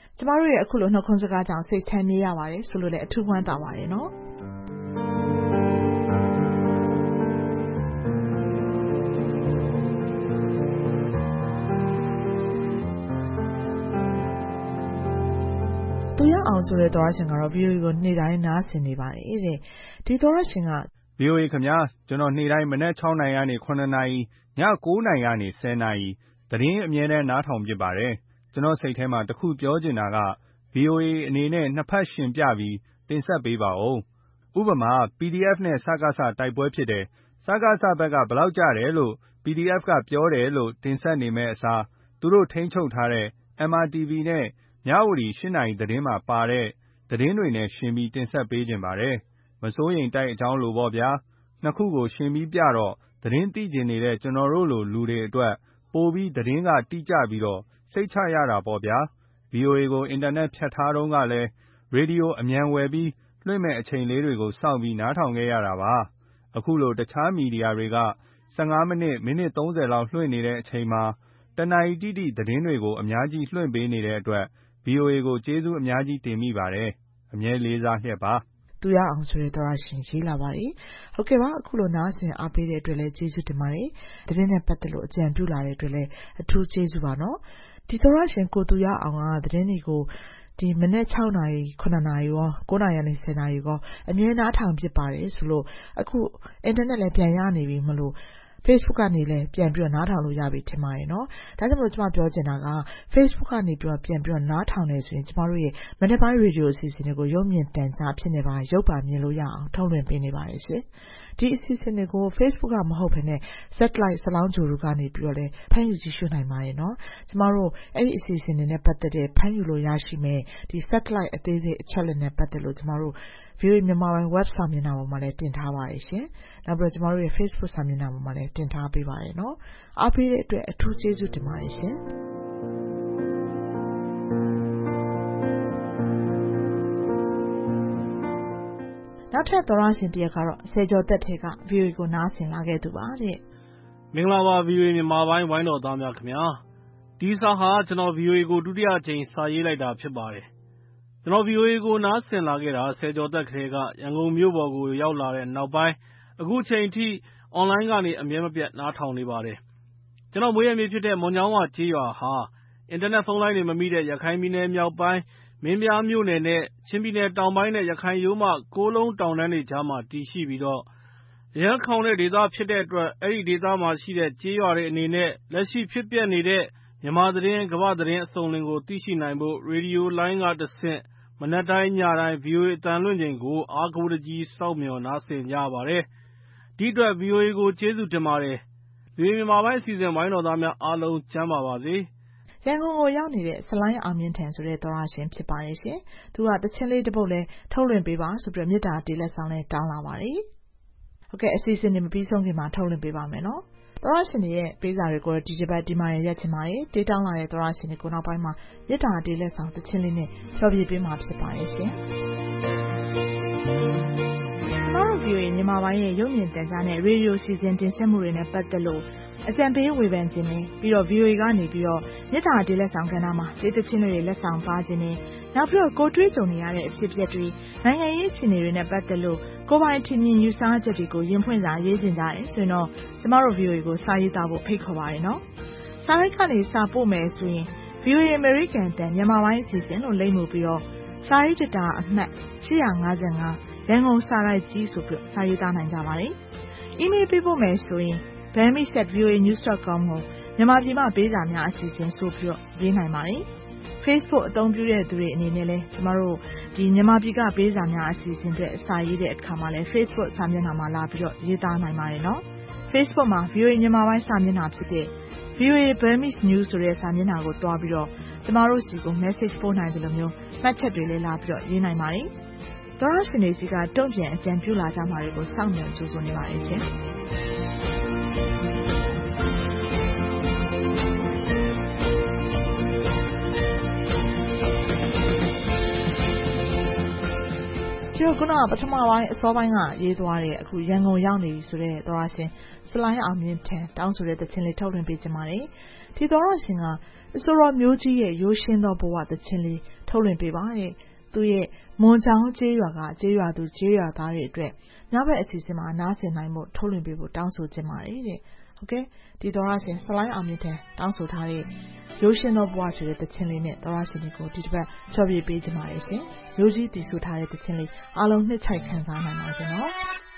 Speaker 7: ကျမတို့ရဲ့အခုလိုနှုတ်ခွန်းစကားကြောင့်စိတ်ချမ်းမြေ့ရပါတယ်ဆိုလို့လည်းအထူးဝမ်းသာပါတယ်နော်သူရအောင်ဆိုတဲ့သောရရှင်ကတော့ ဗီအိုအေ ကိုနေ့တိုင်းနားဆင်နေပါတယ်တဲ့ဒီသောရရှင်က
Speaker 2: ဗီအိုအေ ခင်ဗျာကျွန်တော်နေ့တိုင်းမနက်၆နာရီကနေ၇နာရီည၉နာရီကနေ၁၀နာရီသတင်းအမြဲတမ်းနားထောင်ဖြစ်ပါတယ်ကျွန်တော်စိတ်ထဲမှာတခုပြောချင်တာက ဗီအိုအေ အနေနဲ့နှစ်ဖက်ရှင်ပြပြီးတင်ဆက်ပေးပါဦးဥပမာ ပီဒီအက်ဖ် နဲ့ စကစတိုက်ပွဲဖြစ်တယ်စကစဘက်ကဘယ်လောက်ကြတယ်လို့ ပီဒီအက်ဖ် ကပြောတယ်လို့တင်ဆက်နေမဲ့အစားသူတို့ထိန်းချုပ်ထားတဲ့ အမ်အာတီဗီ နဲ့မြဝတီ၈နာရီသတင်းမှာပါတဲ့သတင်းတွေနဲ့ရှင်ပြီးတင်ဆက်ပေးခြင်းပါတယ်မစိုးရိမ်တိုက်အကြောင်းလိုပေါ့ဗျာနှစ်ခုကိုရှင်ပြီးပြတော့သတင်းသိကျင်နေတဲ့ကျွန်တော်တို့လိုလူတွေအတွက်ပိုပြီးသတင်းကတိကျပြီးတော့စိတ်ချရတာပေါ့ဗျာ ဗီအိုအေ ကိုအင်တာနက်ဖြတ်ထားတုန်းကလည်းရေဒီယိုအမြန်ဝယ်ပြီးလွှင့်မဲ့အချိန်လေးတွေကိုစောင့်ပြီးနားထောင်ခဲ့ရတာပါအခုလိုတခြားမီဒီယာတွေက၁၅မိနစ်မိနစ်၃၀လောက်လွှင့်နေတဲ့အချိန်မှာတနာရီတိတိသတင်းတွေကိုအများကြီးလွှင့်ပေးနေတဲ့အတွက် ဗီအိုအေ ကိုကျေးဇူးအများကြီးတင်မိပါတယ်အမြဲလေးစားလျက်ပါ
Speaker 7: သူရအောင်ဆိုတဲ့သောရရှင်ရေးလာပါတယ်ဟုတ်ကဲ့ပါအခုလိုနားဆင်အားပေးတဲ့အတွက်လည်းကျေးဇူးတင်ပါတယ်သတင်းနဲ့ပတ်သက်လို့အကြံပြုလာတဲ့အတွက်လည်းအထူးကျေးဇူးပါနော်ဒီသောရရှင်ကိုသူရအောင်ကသတင်းတွေကိုဒီမနေ့၆နာရီ၇နာရီရော၉နာရီကနေ၁၀နာရီရောအမြဲနားထောင်ဖြစ်ပါတယ်ဆိုလို့အခုအင်တာနက်လည်းပြန်ရနေပြီမလို့ Facebook ကနေလည်းပြန်ပြီးနားထောင်လို့ရပြီထင်ပါတယ်နော်ဒါကြောင့်မလို့ကျွန်မပြောချင်တာက Facebook ကနေပြီးတော့ပြန်ပြီးနားထောင်နေဆိုရင်ကျမတို့ရဲ့မနေ့ပိုင်းရေဒီယိုအစီအစဉ်တွေကိုရုပ်မြင်သံကြားဖြစ်နေပါရုပ်ပါမြင်လို့ရအောင်ထုတ်လွှင့်ပေးနေပါတယ်ရှင်ဒီအစီအစဉ်တွေကို Facebook ကမဟုတ်ဘဲနဲ့ Satellite စလောင်းဂျိုတို့ကနေပြီးတော့လည်းဖမ်းယူကြည့်ရှုနိုင်ပါတယ်နော်ကျမတို့အဲ့ဒီအစီအစဉ်တွေနဲ့ပတ်သက်တဲ့ဖမ်းယူလို့ရရှိမယ်ဒီ Satellite အသေးစိတ်အချက်လက်နဲ့ပတ်သက်လို့ကျမတို့ ဗီအိုအေ မြန်မာပိုင်း web စာမျက်နှာပေါ်မှာလည်းတင်ထားပါတယ်ရှင်နောက်ပြီးတော့ကျမတို့ရဲ့ Facebook စာမျက်နှာပေါ်မှာလည်းတင်ထားပေးပါတယ်နော်အားပေးတဲ့အတွက်အထူးကျေးဇူးတင်ပါတယ်ရှင်နောက်ထပ်သောရရှင်တရက်ကတော့ဆယ်ကျော်သက်ထဲက ဗီအိုအေ ကိုနားဆင်လာခဲ့သူပါတဲ့
Speaker 12: မင်္ဂလာပါ ဗီအိုအေ မြန်မာပိုင်းဝိုင်းတော်သားများခင်ဗျာဒီစာဟာကျွန်တော် ဗီအိုအေ ကိုဒုတိယအကြိမ်စာရေးလိုက်တာဖြစ်ပါတယ်ကျွန်တော် ဗီအိုအေ ကိုနားဆင်လာခဲ့တာဆယ်ကျော်သက်ထဲကရန်ကုန်မြို့ပေါ်ကိုရောက်လာတဲ့နောက်ပိုင်းအခုချိန်ထိအွန်လိုင်းကနေအမြဲမပြတ်နားထောင်နေပါတယ်ကျွန်တော်မွေးရမြေဖြစ်တဲ့မွန်ချောင်းဝကျေးရွာဟာအင်တာနက်ဖုန်းလိုင်းတွေမမိတဲ့ရခိုင်ပြည်နယ်မြောက်ပိုင်းမင်းပြားမြို့နယ်နဲ့ချင်းပြည်နယ်တောင်ပိုင်းနဲ့ရခိုင်ရိုးမကိုးလုံးတောင်တန်းတွေကြားမှာတည်ရှိပြီးတော့ရန်ခေါင်တဲ့ဒေသဖြစ်တဲ့အတွက်အဲ့ဒီဒေသမှာရှိတဲ့ကျေးရွာတွေအနေနဲ့လက်ရှိဖြစ်ပျက်နေတဲ့မြန်မာသတင်းကမ္ဘာသတင်းအစုံလင်ကိုသိရှိနိုင်ဖို့ရေဒီယိုလိုင်းကတဆင့်မနက်တိုင်းညတိုင်း ဗီအိုအေ အတန်လွင့်ချိန်ကိုအားကိုးတကြီးစောင့်မျှော်နားဆင်ကြပါတယ်ဒီအတွက် ဗီအိုအေ ကိုကျေးဇူးတင်ပါတယ်ဗီအိုအေ မြန်မာပိုင်းအစီအစဉ်ဝိုင်းတော်သားများအားလုံးကျန်းမာပါစေ
Speaker 7: ရန်ကုန်ကိုရောက်နေတဲ့ဆလိုင်းအောင်မြင့်ထံဆိုတဲ့သောရရှင်ဖြစ်ပါတယ်ရှင်သူကတချင်းလေးတစ်ပုဒ်လဲထုတ်လွှင့်ပေးပါဆိုပြီးမေတ္တာတေးလက်ဆောင်လဲတောင်းလာပါတယ်ဟုတ်ကဲ့အစီအစဉ်တွေမပြီးဆုံးခင်မှာထုတ်လွှင့်ပေးပါမယ်နော်သောရရှင်ရဲ့ပေးစာတွေကိုဒီတစ်ပတ်ဒီမှာရက်ချင်ပါတယ်တေးတောင်းလာတဲ့သောရရှင်တွေကိုနောက်ပိုင်းမှာမေတ္တာတေးလက်ဆောင်တချင်းလေးနဲ့ဖျော်ဖြေပေးမှာဖြစ်ပါတယ်ရှင်ကျမတို့ ဗီအိုအေ မြန်မာပိုင်းရဲ့ရုပ်မြင်သံကြားနဲ့ရေဒီယိုစီစဉ်တင်ဆက်မှုတွေနဲ့ပတ်သက်လို့အကြံပေးဝေဖန်ခြင်းနဲ့ပြီးတော့ ဗီအိုအေ ကနေပြီးတော့မေတ္တာတေးလက်ဆောင်ကဏ္ဍမှာတေးသချင်းတွေလက်ဆောင်ပါခြင်းနဲ့နောက်ပြီးတော့ကိုတွေးကြုံနေရတဲ့အဖြစ်အပျက်တွေနိုင်ငံရေးအခြေအနေတွေနဲ့ပတ်သက်လို့ကိုယ်ပိုင်ထင်မြင်ယူဆချက်တွေကိုရင်ဖွင့်စာရေးတင်ကြတယ်ဆိုရင်တော့ကျမတို့ ဗီအိုအေ ကိုစာရေးသားဖို့ဖိတ်ခေါ်ပါတယ်နော်စာရိုက်ကနေစာပို့မယ်ဆိုရင် ဗီအိုအေ American တန်မြန်မာပိုင်းအစီအစဉ်လို့လိမ့်မှုပြီးတော့စာရေးတတာအမှတ်၈၅၅ရန်ကုန်စာရိုက်ကြီးဆိုပြီးစာရေးသားနိုင်ကြပါတယ်အီးမေးလ်ပေးပို့မယ်ဆိုရင် burmese at v o a news dot com ကိုမြန်မာပြည်မှာပေးစာများအစီအစဉ်ဆိုပြီးတော့ရေးနိုင်ပါတယ်။ Facebook အသုံးပြုတဲ့သူတွေအနေနဲ့လည်းကျမတို့ဒီမြန်မာပြည်ကပေးစာများအစီအစဉ်တွေအစာရေးတဲ့အခါမှာလည်း Facebook စာမျက်နှာမှာလာပြီးတော့ရေးသားနိုင်ပါတယ်နော်။ Facebook မှာ ဗီအိုအေ မြန်မာပိုင်းစာမျက်နှာဖြစ်တဲ့ ဗီအိုအေ Burmese News ဆိုတဲ့စာမျက်နှာကိုတွားပြီးတော့ကျမတို့စီကို message ပို့နိုင်တယ်လို့မျိုးမှတ်ချက်တွေလည်းလာပြီးတော့ရေးနိုင်ပါတယ်။သောရရှင်တွေစီကတုံ့ပြန်အကြံပြုလာကြမှာတွေကိုစောင့်မျှော်ကြိုးစားနေပါတယ်ရှင်။ဒီတော့ခုနကပထမပိုင်းအစောပိုင်းကရေးသွားတဲ့အခုရန်ကုန်ရောက်နေပြီဆိုတဲ့သောရရှင်စလိုင်းအောင်မြင့်ထံတောင်းဆိုတဲ့သချင်းလေးထုတ်လွှင့်ပေးကြပါတယ်ဒီသောရရှင်ကအစိုးရမျိုးကြီးရဲ့ရိုးရှင်းသောဘဝသချင်းလေးထုတ်လွှင့်ပေးပါတဲ့သူရဲ့မွန်ချောင်းကျေးရွာကကျေးရွာသူကျေးရွာသားတွေအတွက်ညဘက်အစီအစဉ်မှာနားဆင်နိုင်မှုထုတ်လွှင့်ပေးဖို့တောင်းဆိုချင်ပါတယ်တဲ့ဟုတ်ကဲ့ဒီသောရရှင်စလိုင်းအောင်မြင့်ထံတောင်းဆိုထားတဲ့ရိုးရှင်းသောဘဝဆိုတဲ့သချင်းလေးနဲ့သောရရှင်တွေကိုဒီတစ်ပတ်ချော်ပြပေးကြပါရစေရိုးကြီးတည်ဆိုထားတဲ့သချင်းလေးအားလုံးနှစ်ချိုက်ခံစားနိုင်ပါစေနော်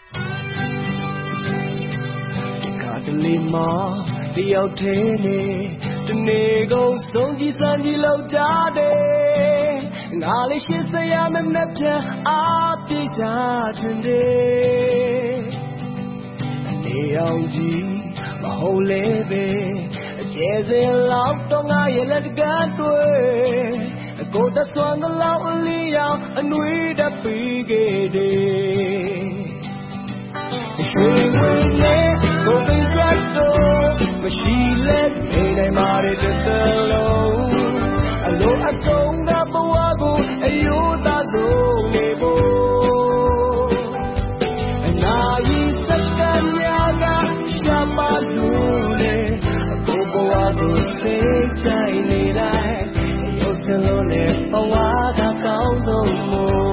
Speaker 13: ကာတလီမာတယောက်သေးနေတနေကုန်ဆုံးကြည့်စမ်းကြည့်လောက်ကြတယ်ငါလေးရှိစရာမနဲ့ပြအားပြေးကြခြင်းတယ်နေအောင်ကြည့်မဟုတ်လေပဲအကျယ်စင်လောက်တော့ငါရဲ့လက်တကတွေ့ကိုတဆွမ်းလောက်အလီရောက်အနွေးတပီးခဲ့တယ်ရွှေဝင်နေကိုပင်ကြတော့မရှိလဲနေနိုင်ပါတဲ့တစ်သလုံးအလိုအဆုံးကဘဝကိုအယိုးသားဆုံးနေဖို့အနာကြီးစက္ကန့်များကရှာပါလို့လေအခုဘဝကိုစိတ်ကြိုက်နေလိုက်ရုပ်စလုံးနဲ့ဘဝကကောင်းဆုံးမို့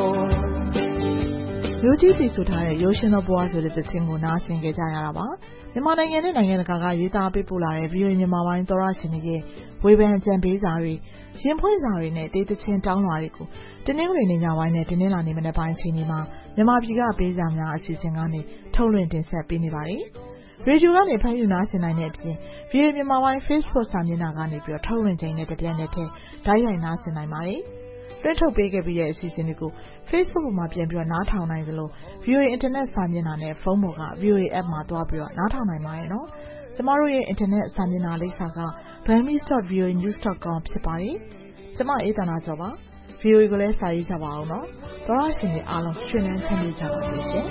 Speaker 7: ရိုးကြီးတည်ဆိုထားတဲ့ရိုးရှင်းသောဘဝဆိုတဲ့သချင်းကိုနားဆင်ကြကြရတာပါမြန်မာနိုင်ငံနဲ့နိုင်ငံတကာကရေးသားပေးပို့လာတဲ့ ဗီအိုအေ မြန်မာပိုင်းသောရရှင်တွေရဲ့ဝေဖန်အကြံပေးစာတွေရင်ဖွင့်စာတွေနဲ့တေးသချင်းတောင်းလာတွေကိုတင်းနှင်းတွေနေညပိုင်းနဲ့တင်းနှင်းလာနေမနေ့ပိုင်းအချိန်မှာမြန်မာပြည်ကပေးစာများအစီအစဉ်ကနေထုတ်လွှင့်တင်ဆက်ပေးနေပါတယ်ရေဒီယိုကနေဖမ်းယူနားဆင်နိုင်တဲ့အပြင် ဗီအိုအေ မြန်မာပိုင်း Facebook စာမျက်နှာကနေပြီးတော့ထုတ်လွှင့်ချိန်နဲ့တပြိုင်နက်တည်းဓာတ်ရိုက်နားဆင်နိုင်ပါတယ်တွဲထုတ်ပေးခဲ့ပြီးတဲ့အစီအစဉ်တွေကို Facebook ပေါ်မှာပြန်ပြီးတော့နားထောင်နိုင်သလို ဗီအိုအေ Internet စာမျက်နှာနဲ့ဖုန်းပေါ်က ဗီအိုအေ App မှာသွားပြီးတော့နားထောင်နိုင်ပါတယ်နော်ကျမတို့ရဲ့ Internet စာမျက်နှာလိပ်စာက burmese dot v o a news dot com ဖြစ်ပါတယ်ကျမအေးသန္တာကျော်ပါ ဗီအိုအေ ကိုလည်းစာရေးကြပါအောင်နော်သောရရှင်တွေအားလုံးရွှေနှမ်းချမ်းမြေ့ကြပါစေရှင်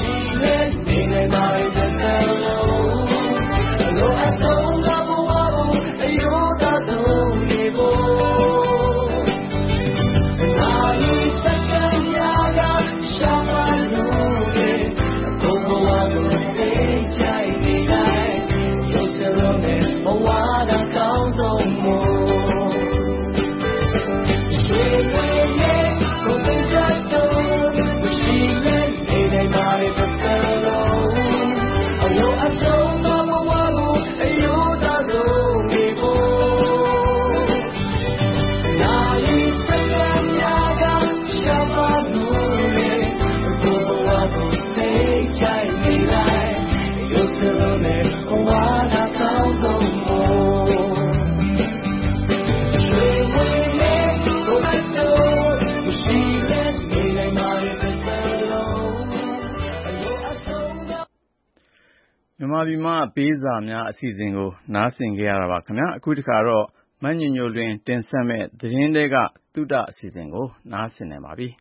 Speaker 2: မြန်မာပြည်မှာပေးစာများအစီအစဉ်ကိုနားဆင်ကြရတာပါခင်ဗျာအခုတခါတော့မညညိုလွင်တင်ဆက်မဲ့သတင်းတွေကသုတအစီအစဉ်ကိုနားဆင်နိုင်ပါပြီ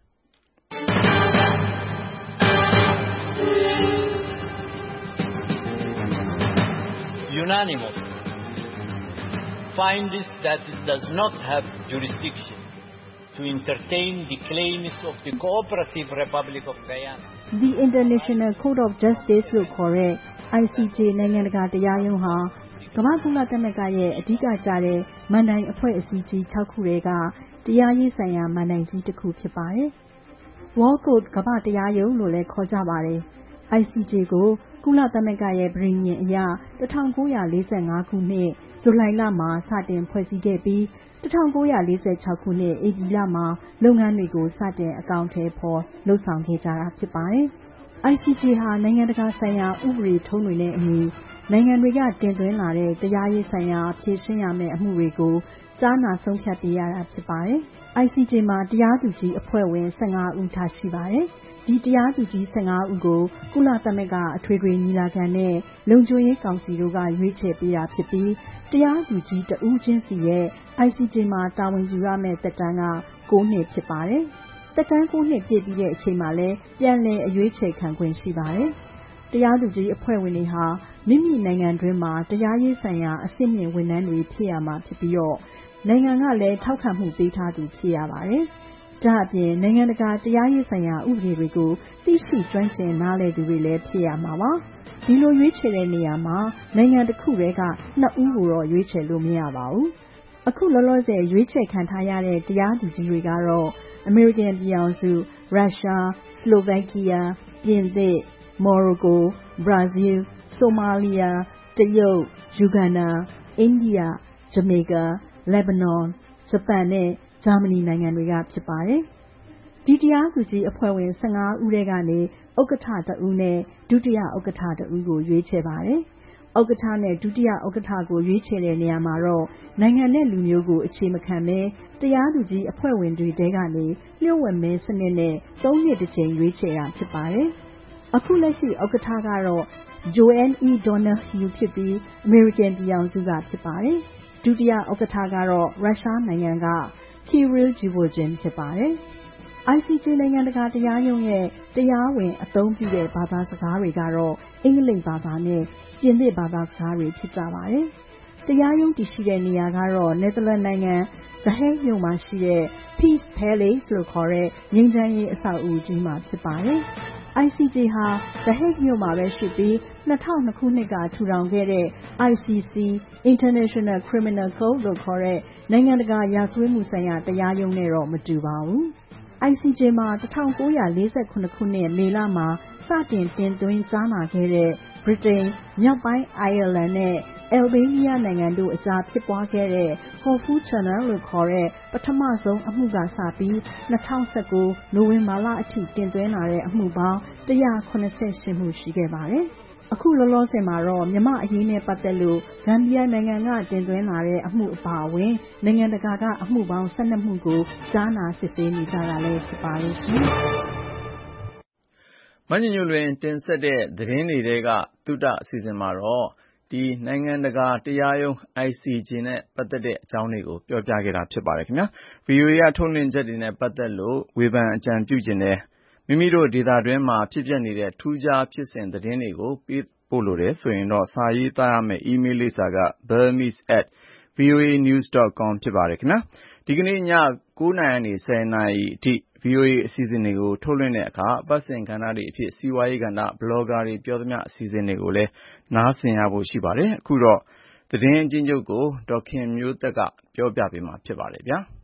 Speaker 14: Unanimous finds that it does not have jurisdiction to entertain the claims of the Cooperative Republic of Guyana.
Speaker 15: The International Court of Justice လို့ခေါ်တဲ့ I C J နိုင်ငံတကာတရားရုံးဟာကမ္ဘာ့ကုလသမဂ္ဂရဲ့အဓိကကျတဲ့မန်တိုင်အဖွဲ့အစည်းကြီး၆ခုတွေကတရားရေးဆိုင်ရာမန်တိုင်ကြီးတစ်ခုဖြစ်ပါတယ်။ World Court ကမ္ဘာတရားရုံးလို့လည်းခေါ်ကြပါတယ်။ I C J ကိုကုလသမဂ္ဂရဲ့ပြည်ညင်အရ၁၉၄၅ခုနှစ်ဇူလိုင်လမှာစတင်ဖွဲ့စည်းခဲ့ပြီး၁၉၄၆ခုနှစ်ဧပြီလမှာလုပ်ငန်းတွေကိုစတင်အကောင်အထည်ဖော်လှုပ်ဆောင်ခဲ့ကြတာဖြစ်ပါတယ်။ I C J ဟာနိုင်ငံတကာဆိုင်ရာဥပဒေထုံးတွေနဲ့အညီနိုင်ငံတွေကတင်သွင်းလာတဲ့တရားရေးဆိုင်ရာဖြေရှင်းရမယ့်အမှုတွေကိုကြားနာဆုံးဖြတ်ပေးရတာဖြစ်ပါတယ်။ I C J မှာတရားသူကြီးအဖွဲ့ဝင်၁၅ဦးထားရှိပါတယ်။ဒီတရားသူကြီး၁၅ဦးကိုကုလသမဂ္ဂအထွေထွေညီလာခံနဲ့လုံခြုံရေးကောင်စီတို့ကရွေးချယ်ပေးတာဖြစ်ပြီးတရားသူကြီးတဦးချင်းစီရဲ့ I C J မှာတာဝန်ယူရမယ့်သက်တမ်းက၉နှစ်ဖြစ်ပါတယ်။သက်တမ်း၉နှစ်ပြည့်ပြီးတဲ့အချိန်မှာလည်းပြန်လည်အရွေးချယ်ခံခွင့်ရှိပါတယ်။တရားသူကြီးအဖွဲ့ဝင်တွေဟာမိမိနိုင်ငံတွင်းမှာတရားရေးဆိုင်ရာအဆင့်မြင့်ဝန်ထမ်းတွေဖြစ်ရမှာဖြစ်ပြီးတော့နိုင်ငံကလည်းထောက်ခံမှုပေးထားသူဖြစ်ရပါတယ်။ဒါအပြင်နိုင်ငံတကာတရားရေးဆိုင်ရာဥပဒေတွေကိုသိရှိကျွမ်းကျင်နားလည်သူတွေလည်းဖြစ်ရမှာပါ။ဒီလိုရွေးချယ်တဲ့နေရာမှာနိုင်ငံတစ်ခုတည်းကနှစ်ဦးကိုတော့ရွေးချယ်လို့မရပါဘူး။အခုလောလောဆယ်ရွေးချယ်ခံထားရတဲ့တရားသူကြီးတွေကတော့အမေရိကန်ပြည်ထောင်စု၊ရုရှား၊စလိုဗက်ကီးယား၊ပြင်သစ်၊မော်ရိုကို၊ဘရာဇီးလ်၊ဆိုမာလီယာ၊တရုတ်၊ယူဂန်ဒါ၊အိန္ဒိယ၊ဂျမေကာ၊လက်ဘနွန်၊ဂျပန်နဲ့ဂျာမနီနိုင်ငံတွေကဖြစ်ပါတယ်။ဒီတရားသူကြီးအဖွဲ့ဝင်ဆယ့်ငါးဦးထဲကနေဥက္ကဋ္ဌတစ်ဦးနဲ့ဒုတိယဥက္ကဋ္ဌတစ်ဦးကိုရွေးချယ်ပါတယ်။ဥက္ကဋ္ဌနဲ့ဒုတိယဥက္ကဋ္ဌကိုရွေးချယ်တဲ့နေရာမှာတော့နိုင်ငံနဲ့လူမျိုးကိုအခြေမခံဘဲတရားသူကြီးအဖွဲ့ဝင်တွေထဲကနေလျှို့ဝှက်မဲစနစ်နဲ့သုံးနှစ်တစ်ကြိမ်ရွေးချယ်တာဖြစ်ပါတယ်။အခုလက်ရှိဥက္ကဋ္ဌကတော့ Joanne E. Donoghue ဖြစ်ပြီးအမေရိကန်ပြည်ထောင်စုကဖြစ်ပါတယ်။ဒုတိယဥက္ကဋ္ဌကတော့ရုရှားနိုင်ငံက Kirill Dvorkin ဖြစ်ပါတယ်။ I C J နိုင်ငံတကာတရားရုံးရဲ့တရားဝင်အသုံးပြုတဲ့ဘာသာစကားတွေကတော့အင်္ဂလိပ်ဘာသာနဲ့ပြင်သစ်ဘာသာစကားတွေဖြစ်ကြပါတယ်။တရားရုံးတည်ရှိတဲ့နေရာကတော့နယ်သာလန်နိုင်ငံ The Hague မြို့မှာရှိတဲ့ Peace Palace လို့ခေါ်တဲ့ငြိမ်းချမ်းရေးအဆောက်အဦကြီးမှာဖြစ်ပါတယ်။ I C J ဟာ The Hague မြို့မှာပဲရှိပြီး၂၀၀၂ခုနှစ်ကထူထောင်ခဲ့တဲ့ I C C International Criminal Court လို့ခေါ်တဲ့နိုင်ငံတကာရာဇဝတ်မှုဆိုင်ရာတရားရုံးနဲ့တော့မတူပါဘူး။ I C J မှာ၁၉၄၇ခုနှစ်မေလမှာစတင်တင်သွင်းကြားနာခဲ့တဲ့ဗြိတိန်၊မြောက်ပိုင်းအိုင်ယာလန်နဲ့အယ်ဘေးနီးယားနိုင်ငံတို့အကြားဖြစ်ပွားခဲ့တဲ့ Corfu Channel လို့ခေါ်တဲ့ပထမဆုံးအမှုကစပြီး၂၀၁၉နိုဝင်ဘာလအထိတင်သွင်းလာတဲ့အမှုပေါင်း၁၇၈မှုရှိခဲ့ပါတယ်။အခုလောလောဆယ်မှာတော့မြန်မာအရေးနဲ့ပတ်သက်လို့ဂမ်ဘီယာနိုင်ငံကတင်သွင်းလာတဲ့အမှုအပါအဝင်နိုင်ငံတကာကအမှုပေါင်း၁၂မှုကိုကြားနာစစ်ဆေးနေကြတာလည်းဖြစ်ပါလိမ့်ရှင်။
Speaker 2: မညညလွင်တင်ဆက်တဲ့သတင်းတွေထဲကသုတအစီအစဉ်မှာတော့ဒီနိုင်ငံတကာတရားရုံး I C J နဲ့ပတ်သက်တဲ့အကြောင်းတွေကိုပြောပြခဲ့တာဖြစ်ပါတယ်ခင်ဗျာ။ V O A ကထုတ်လွှင့်ချက်တွေနဲ့ပတ်သက်လို့ဝေဖန်အကြံပြုခြင်းနဲ့မိမိတို့ဒေသတွင်းမှာဖြစ်ပျက်နေတဲ့ထူးခြားဖြစ်စဉ်သတင်းတွေကိုပေးပို့လိုတယ်ဆိုရင်တော့စာရေးသားရမယ့်အီးမေးလ်လိပ်စာက burmese at voa news dot com ဖြစ်ပါတယ်ခင်ဗျာ။ဒီကနေ့ည၉နာရီကနေ၁၀နာရီအထိ V O A အစီအစဉ်တွေကိုထုတ်လွှင့်တဲ့အခါအပတ်စဉ်ကဏ္ဍတွေအဖြစ်စီးပွားရေးကဏ္ဍ၊ဘလော့ဂါတွေပြောသမျှအစီအစဉ်တွေကိုလည်းနားဆင်ရဖို့ရှိပါတယ်။အခုတော့သတင်းအကျဉ်းချုပ်ကိုဒေါ်ခင်မျိုးသက်ကပြောပြပေးမှာဖြစ်ပါတယ်ဗျာ။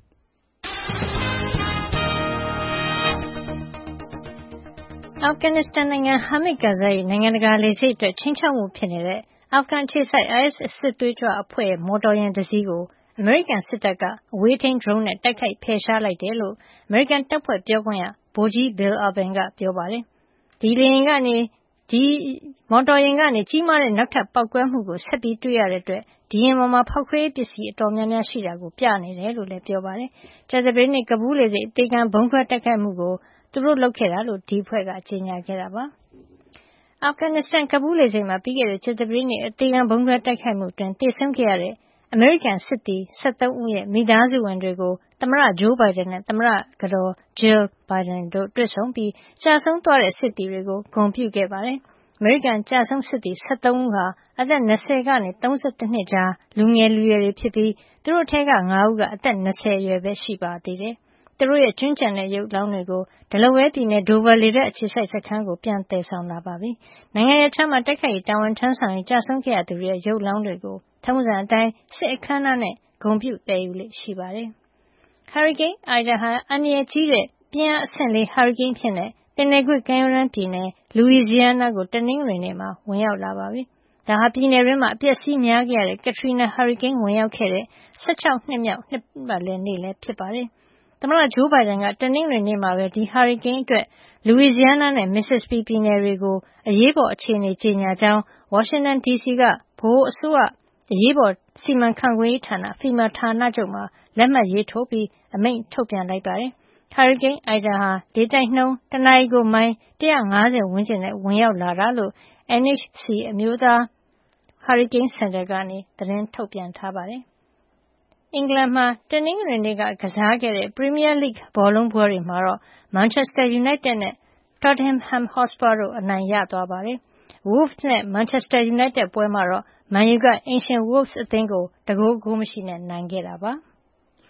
Speaker 3: အာဖဂန်နစ္စတန်နိုင်ငံဟာမစ်ကာဇိုင်းနိုင်ငံတကာလေဆိပ်အတွက်ခြိမ်းခြောက်မှုဖြစ်နေတဲ့အာဖဂန်အခြေစိုက် I S စစ်သွေးကြွအဖွဲ့ရဲ့မော်တော်ယာဉ်တစ်စီးကိုအမေရိကန်စစ်တပ်ကအဝေးထိန်းဒရုန်းနဲ့တိုက်ခိုက်ဖယ်ရှားလိုက်တယ်လို့အမေရိကန်တပ်ဖွဲ့ပြောခွင့်ရဗိုလ်ကြီး Bill Urban ကပြောပါတယ်။ဒီလေယာဉ်ကနေဒီမော်တော်ယာဉ်ကနေကြီးမားတဲ့နောက်ထပ်ပေါက်ကွဲမှုကိုဆက်ပြီးတွေ့ရတဲ့အတွက်ဒီယာဉ်ပေါ်မှာဖောက်ခွဲရေးပစ္စည်းအတော်များများရှိတာကိုပြနေတယ်လို့လည်းပြောပါတယ်။ကြာသပတေးနေ့ကဘူးလေဆိပ်အသေခံဗုံးခွဲတိုက်ခိုက်မှုကိုသူတို့လုပ်ခဲ့တာလို့ဒီအဖွဲ့ကကြေညာခဲ့တာပါ။အာဖဂန်နစ္စတန်ကဘူးလေဆိပ်မှာပြီးခဲ့တဲ့ကြာသပတေးနေ့အသေခံဗုံးခွဲတိုက်ခိုက်မှုအတွင်းသေဆုံးခဲ့ရတဲ့အမေရိကန်စစ်သည်၁၃ဦးရဲ့မိသားစုဝင်တွေကိုသမ္မတဂျိုးဘိုင်ဒန်နဲ့သမ္မတကတော်ဂျီလ်ဘိုင်ဒန်တို့တွေ့ဆုံပြီးကြာဆုံးသွားတဲ့စစ်သည်တွေကိုဂုဏ်ပြုခဲ့ပါတယ်။အမေရိကန်ကြာဆုံးစစ်သည်၁၃ဦးဟာအသက်၂၀ကနေ၃၁နှစ်ကြားလူငယ်လူရွယ်တွေဖြစ်ပြီးသူတို့ထဲက၅ဦးကအသက်၂၀အရွယ်ပဲရှိပါသေးတယ်။သူတို့ရဲ့ကျွန်းကျန်တဲ့ရုပ်လောင်းတွေကိုဒလဝဲပြည်နယ်ဒိုဗာလေတပ်အခြေစိုက်စခန်းကိုပြန်သယ်ဆောင်လာပါပြီ။နိုင်ငံရပ်ခြားမှာတိုက်ခိုက်ရေးတာဝန်ထမ်းဆောင်ရေးကြာဆုံးခဲ့ရသူတွေရဲ့ရုပ်လောင်းတွေကိုထုံးစံအတိုင်းစစ်အခမ်းအနားနဲ့ဂုဏ်ပြုသယ်ယူလေ့ရှိပါတယ်။ ဟာရီကိန်းအိုင်ဒါဟာအန္တရာယ်ကြီးတဲ့ပြင်းအားအဆင့်လေးဟာရီကိန်းဖြစ်နေပင်လယ်ကွေ့ကမ်းရိုးတန်းပြည်နယ်လူဝီဇီယားနားကိုတနင်္ဂနွေနေ့မှာဝင်ရောက်လာပါပြီ။ဒါဟာပြည်နယ်တွင်းမှာအပျက်စီးများခဲ့ရတဲ့ကထရီနာဟာရီကိန်းဝင်ရောက်ခဲ့တဲ့၁၆နှစ်မြောက်နှစ်ပတ်လည်နေ့လည်းဖြစ်ပါတယ်။သမ္မတဂျိုးဘိုင်ဒန်ကတနင်္ဂနွေနေ့မှာပဲဒီဟာရီကိန်းအတွက်လူဝီဇီယားနားနဲ့မစ္စစ္စပီပြည်နယ်တွေကိုအရေးပေါ်အခြေအနေကြေညာကြောင်းဝါရှင်တန်ဒီစီကဗဟိုအစိုးရအရေးပေါ်စီမံခန့်ခွဲရေးဌာန FEMA ဌာနချုပ်မှာလက်မှတ်ရေးထိုးပြီးအမိန့်ထုတ်ပြန်လိုက်ပါတယ်။ဟာရီကိန်းအိုင်ဒါဟာလေတိုက်နှုန်းတနာရီကိုမိုင်၁၅၀ဝန်းကျင်နဲ့ဝင်ရောက်လာတာလို့ N H C အမျိုးသားဟာရီကိန်းစင်တာကနေသတင်းထုတ်ပြန်ထားပါတယ်။အင်္ဂလန်မှာတနင်္ဂနွေနေ့ကကစားခဲ့တဲ့ပရီးမီးယားလိဂ်ဘောလုံးပွဲတွေမှာတော့မန်ချက်စတာယူနိုက်တက်နဲ့ Tottenham Hotspur တို့အနိုင်ရသွားပါတယ်။ Wolves နဲ့ Manchester United ပွဲမှာတော့မန်ယူကအိမ်ရှင် Wolves အသင်းကိုတဂိုးဂိုးမရှိနဲ့နိုင်ခဲ့တာပါ။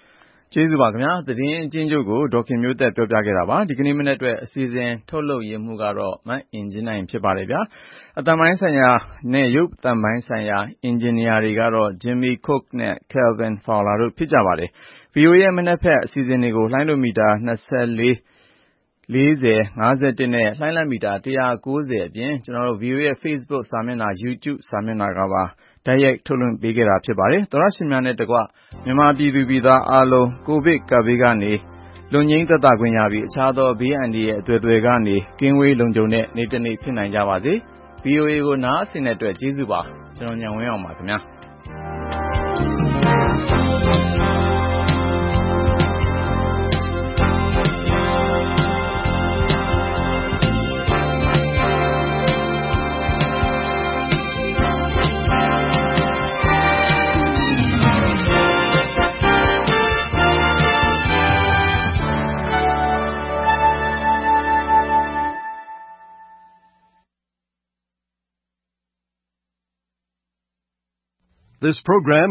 Speaker 2: ကျေးဇူးပါခင်ဗျာသတင်းအချင်းချုပ်ကိုဒေါက်ခင်မျိုးသက်ပြောပြခဲ့တာပါဒီကနေ့မနေ့အတွက်အစီအစဉ်ထုတ်လုပ်ရမှုကတော့မတ်အင်ဂျင်နိုင်ဖြစ်ပါတယ်ဗျာအတန်ပိုင်းဆိုင်ရာနဲ့ရုပ်တန်ပိုင်းဆိုင်ရာအင်ဂျင်နီယာတွေကတော့ Jimmy Cook နဲ့ Kelvin Fowler တို့ဖြစ်ကြပါတယ် ဗီအိုအေ ရဲ့မနေ့ဖက်အစီအစဉ်တွေကိုလှိုင်းလိုမီတာနှစ်လေး လေးဆယ် ငါးဆယ့်တစ်နဲ့လှိုင်းလံမီတာတစ်ရာကိုးဆယ်အပြင်ကျွန်တော်တို့ ဗီအိုအေ ရဲ့ Facebook စာမျက်နှာ YouTube စာမျက်နှာကပါတိုက်ရိုက်ထုတ်လွှင့်ပေးခဲ့တာဖြစ်ပါတယ်သောရရှင်များနဲ့တကွမြန်မာပြည်သူပြည်သားအားလုံးကိုဗစ်ကပ်ဘေးကနေလွန်ငြိမ်းသက်သာခွင့်ရပြီးအခြားသောဘေးအန္တရာယ်အသွယ်သွယ်ကနေကင်းဝေးလုံခြုံတဲ့နေ့တစ်နေ့ဖြစ်နိုင်ကြပါစေ ဗီအိုအေ ကိုနားဆင်တဲ့အတွက်ကျေးဇူးပါကျွန်တော်ညံဝင်းအောင်ပါခင်ဗျာ
Speaker 1: This program